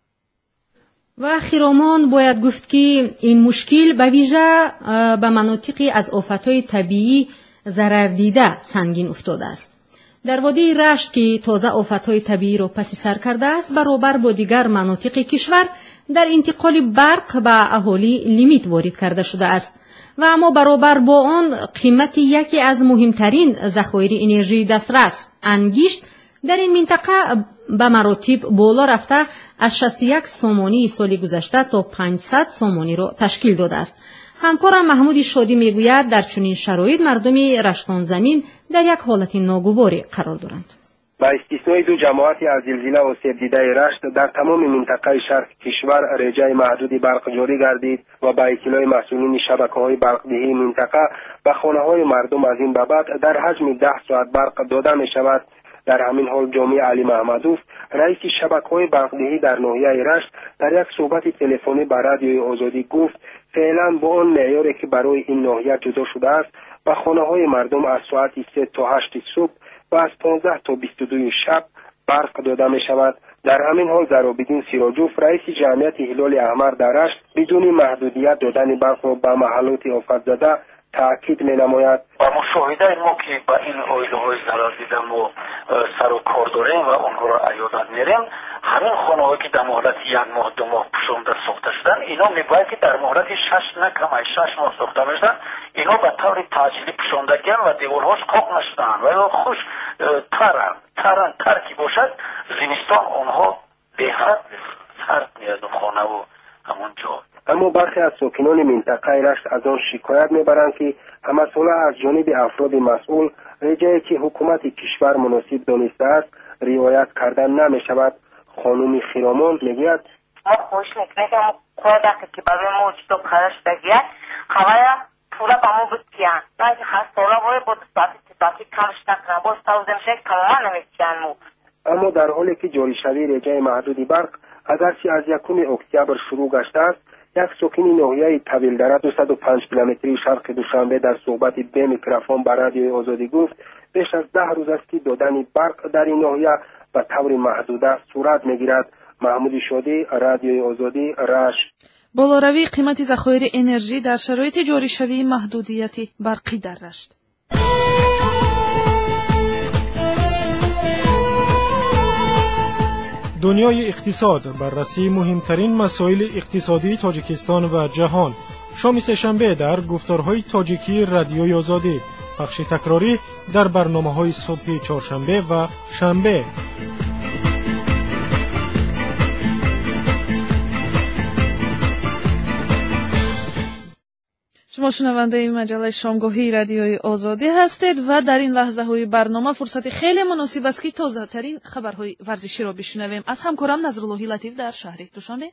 و خیرامان باید گفت که این مشکل به ویژه به مناطقی از آفتهای طبیعی ضرر دیده سنگین افتاده است. در وادی رشت که تازه آفتهای طبیعی را پس سر کرده است، برابر با دیگر مناطق کشور در انتقال برق به اهالی لیمیت وارد کرده شده است و اما برابر با آن قیمت یکی از مهمترین ذخایر انرژی دسترس انگشت در این منطقه به مراتب بالا رفته از 61 سومانی سال گذشته تا 500 سومانی را تشکیل داده است. همکارم محمود شادی میگوید در چنین شرایط مردم رشتان زمین در یک حالت ناگواری قرار دارند. با استثنای دو جماعتی از زلزله و سیل دیده رشت در تمام منطقه شرق کشور رجای محدود برق جاری گردید و با اطلاع مسئولین شبکه‌های برقدهی منطقه به خانه‌های مردم از این بابت در حجم 10 ساعت برق داده می شود. در همین حال جامعه علی محمدوف رئیس شبکه‌های برقدهی در ناحیه رشت در یک صحبت تلفنی با رادیوی آزادی گفت فعلا با آن معیاری که برای این ناحیه جدا شده است و خانه‌های مردم از ساعت 3 تا 8 صبح و از 15 تا 22 شب برق داده می شود. در همین حال ضرابالدین سیراجوف رئیس جمعیت هلال احمر در رشت بدون محدودیت دادن برق را به محلات آفت زده تأکید می نماید. با مشاهده ما که با این عائله‌های ضرر دیده ما سر و کار داریم و آنها را عیادت میریم، همین خانه‌هایی که در مهلت 1 ماه 2 ماه پوشانده ساخته شدن، اینا میباید که در مهلت 6 نه کم از 6 ماه ساخته میشدن، اینا به طور تعجیلی پوشانده گردن و دیوارهاش کاغ نشدن و یا خوش تر که باشد زمستان آنها بهتر سرد میاد خانه و همون جا. اما برخی از ساکنان منطقه رشت از آن شکایت میبرند که مسئله از جانب افراد مسئول رجایی که حکومت کشور مناسب دانسته است رعایت کردن نمی شود. خانم خیرامان میگوید ما خوش میکنیم خودک که برای ما چطور خرش بگید خواهی پولا با ما بودیان بعضی خستالا باید بود ساعتی کمش نکنم باز تاوزم شک تماما نمیدیان مو. اما در حالی که جاری شوی رجای محدودی برق اگرچه از 1 اکتبر شروع گشته است، یک ساکن ناحیه طویلدره 205 کیلومتری شرق دوشنبه در صحبت به میکروفون با رادیوی آزادی گفت بیش از 10 روز است که دادن برق در این ناحیه به طور محدود صورت میگیرد. محمود شادی، رادیوی آزادی، رشت. بالاروی قیمت ذخایر انرژی در شرایط جاری شوی محدودیت برقی در رشت. دنیای اقتصاد، بررسی مهمترین مسائل اقتصادی تاجیکستان و جهان. شام سه‌شنبه در گفتارهای تاجیکی رادیوی آزادی، پخش تکراری در برنامه‌های صبح چهارشنبه و شنبه. شما شنونده مجله شامگاهی رادیوی آزادی هستید و در این لحظه های برنامه فرصت خیلی مناسب است که تازه ترین خبرهای ورزشی را بشنویم از همکارم نظرالله لطیف در شهر دوشنبه.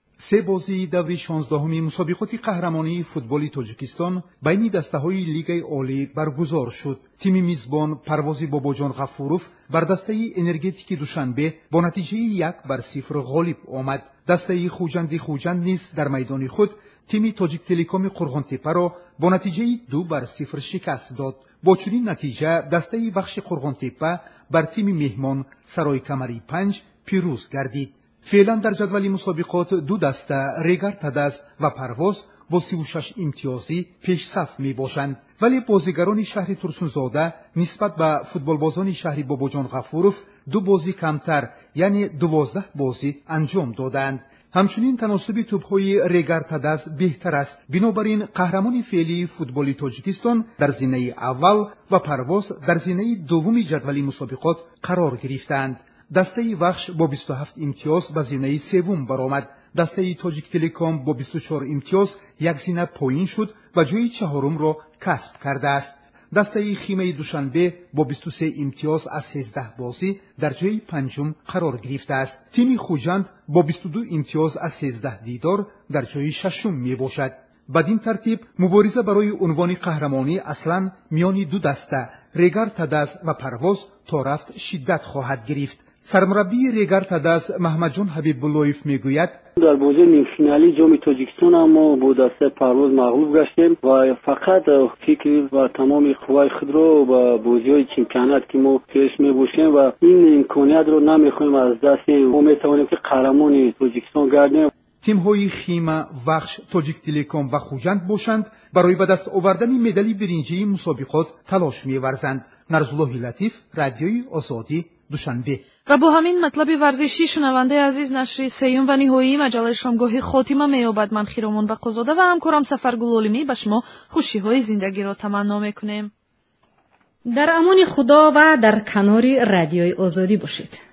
3 بازی دوره 16 مسابقات قهرمانی فوتبال تاجیکستان بین دسته‌های لیگ عالی برگزار شد. تیم میزبان پرواز باباجان غفوروف بر دسته انرژتیک دوشنبه با نتیجه 1-0 غالب آمد. دسته خوجند نیز در میدان خود تیم تاجیک تلکام قرغانتپه را با نتیجه 2-0 شکست داد. با چنین نتیجه دسته بخش قرغانتپه بر تیم مهمان سرای کمری 5 پیروز گردید. فعلا در جدول مسابقات 2 دسته ریگر تدز و پرواز با 36 امتیازی پیش صف می باشند، ولی بازیگران شهر ترسونزاده نسبت به فوتبالبازان شهر باباجان غفوروف 2 بازی کمتر یعنی 12 بازی انجام دادند. همچنین تناسب توپ‌های ریگر تدز بهتر است، بنابراین قهرمان فعلی فوتبال تاجیکستان در زینه اول و پرواز در زینه دوم جدول مسابقات قرار گرفتند. دسته وخش با 27 امتیاز به زینه سوم برآمد. دسته تاجیک تلکام با 24 امتیاز یک زینه پایین شد و جای چهارم را کسب کرده است. دسته خیمه دوشنبه با 23 امتیاز از 13 بازی در جای پنجم قرار گرفته است. تیم خوجند با 22 امتیاز از 13 دیدار در جای ششم می باشد. بدین ترتیب مبارزه برای عنوان قهرمانی اصلا میان 2 دسته ریگر تدز و پرواز تا رفت شدت خواهد گرفت. سرمربی ریگر تدز محمد جان حبیب اللهیف میگوید در بازی نیم فینالی جام تاجیکستان ما با دسته پرواز مغلوب گشتیم و فقط فکر و تمام قوای خود رو با بازی‌های چمپیونات که ما پیش می‌بریم و این امکانیت رو نمی‌خوایم از دست ما می‌توانیم که قهرمان تاجیکستان گردیم. تیم‌های خیمه، وخش، تاجیک تلکام و خوجند باشند برای به دست آوردن مدال برنجی مسابقات تلاش می‌ورزند. نرزالله لطیف، رادیوی آزادی، دوشنبه. و با همین مطلب ورزشی شنونده عزیز نشر سیوم و نهایی مجله شامگاهی خاتمه می‌یابد. من خیرامان بقازاده و همکارم سفرگل عالمی به شما خوشی‌های زندگی را تمنا می‌کنیم. در امان خدا و در کنار رادیوی آزادی باشید.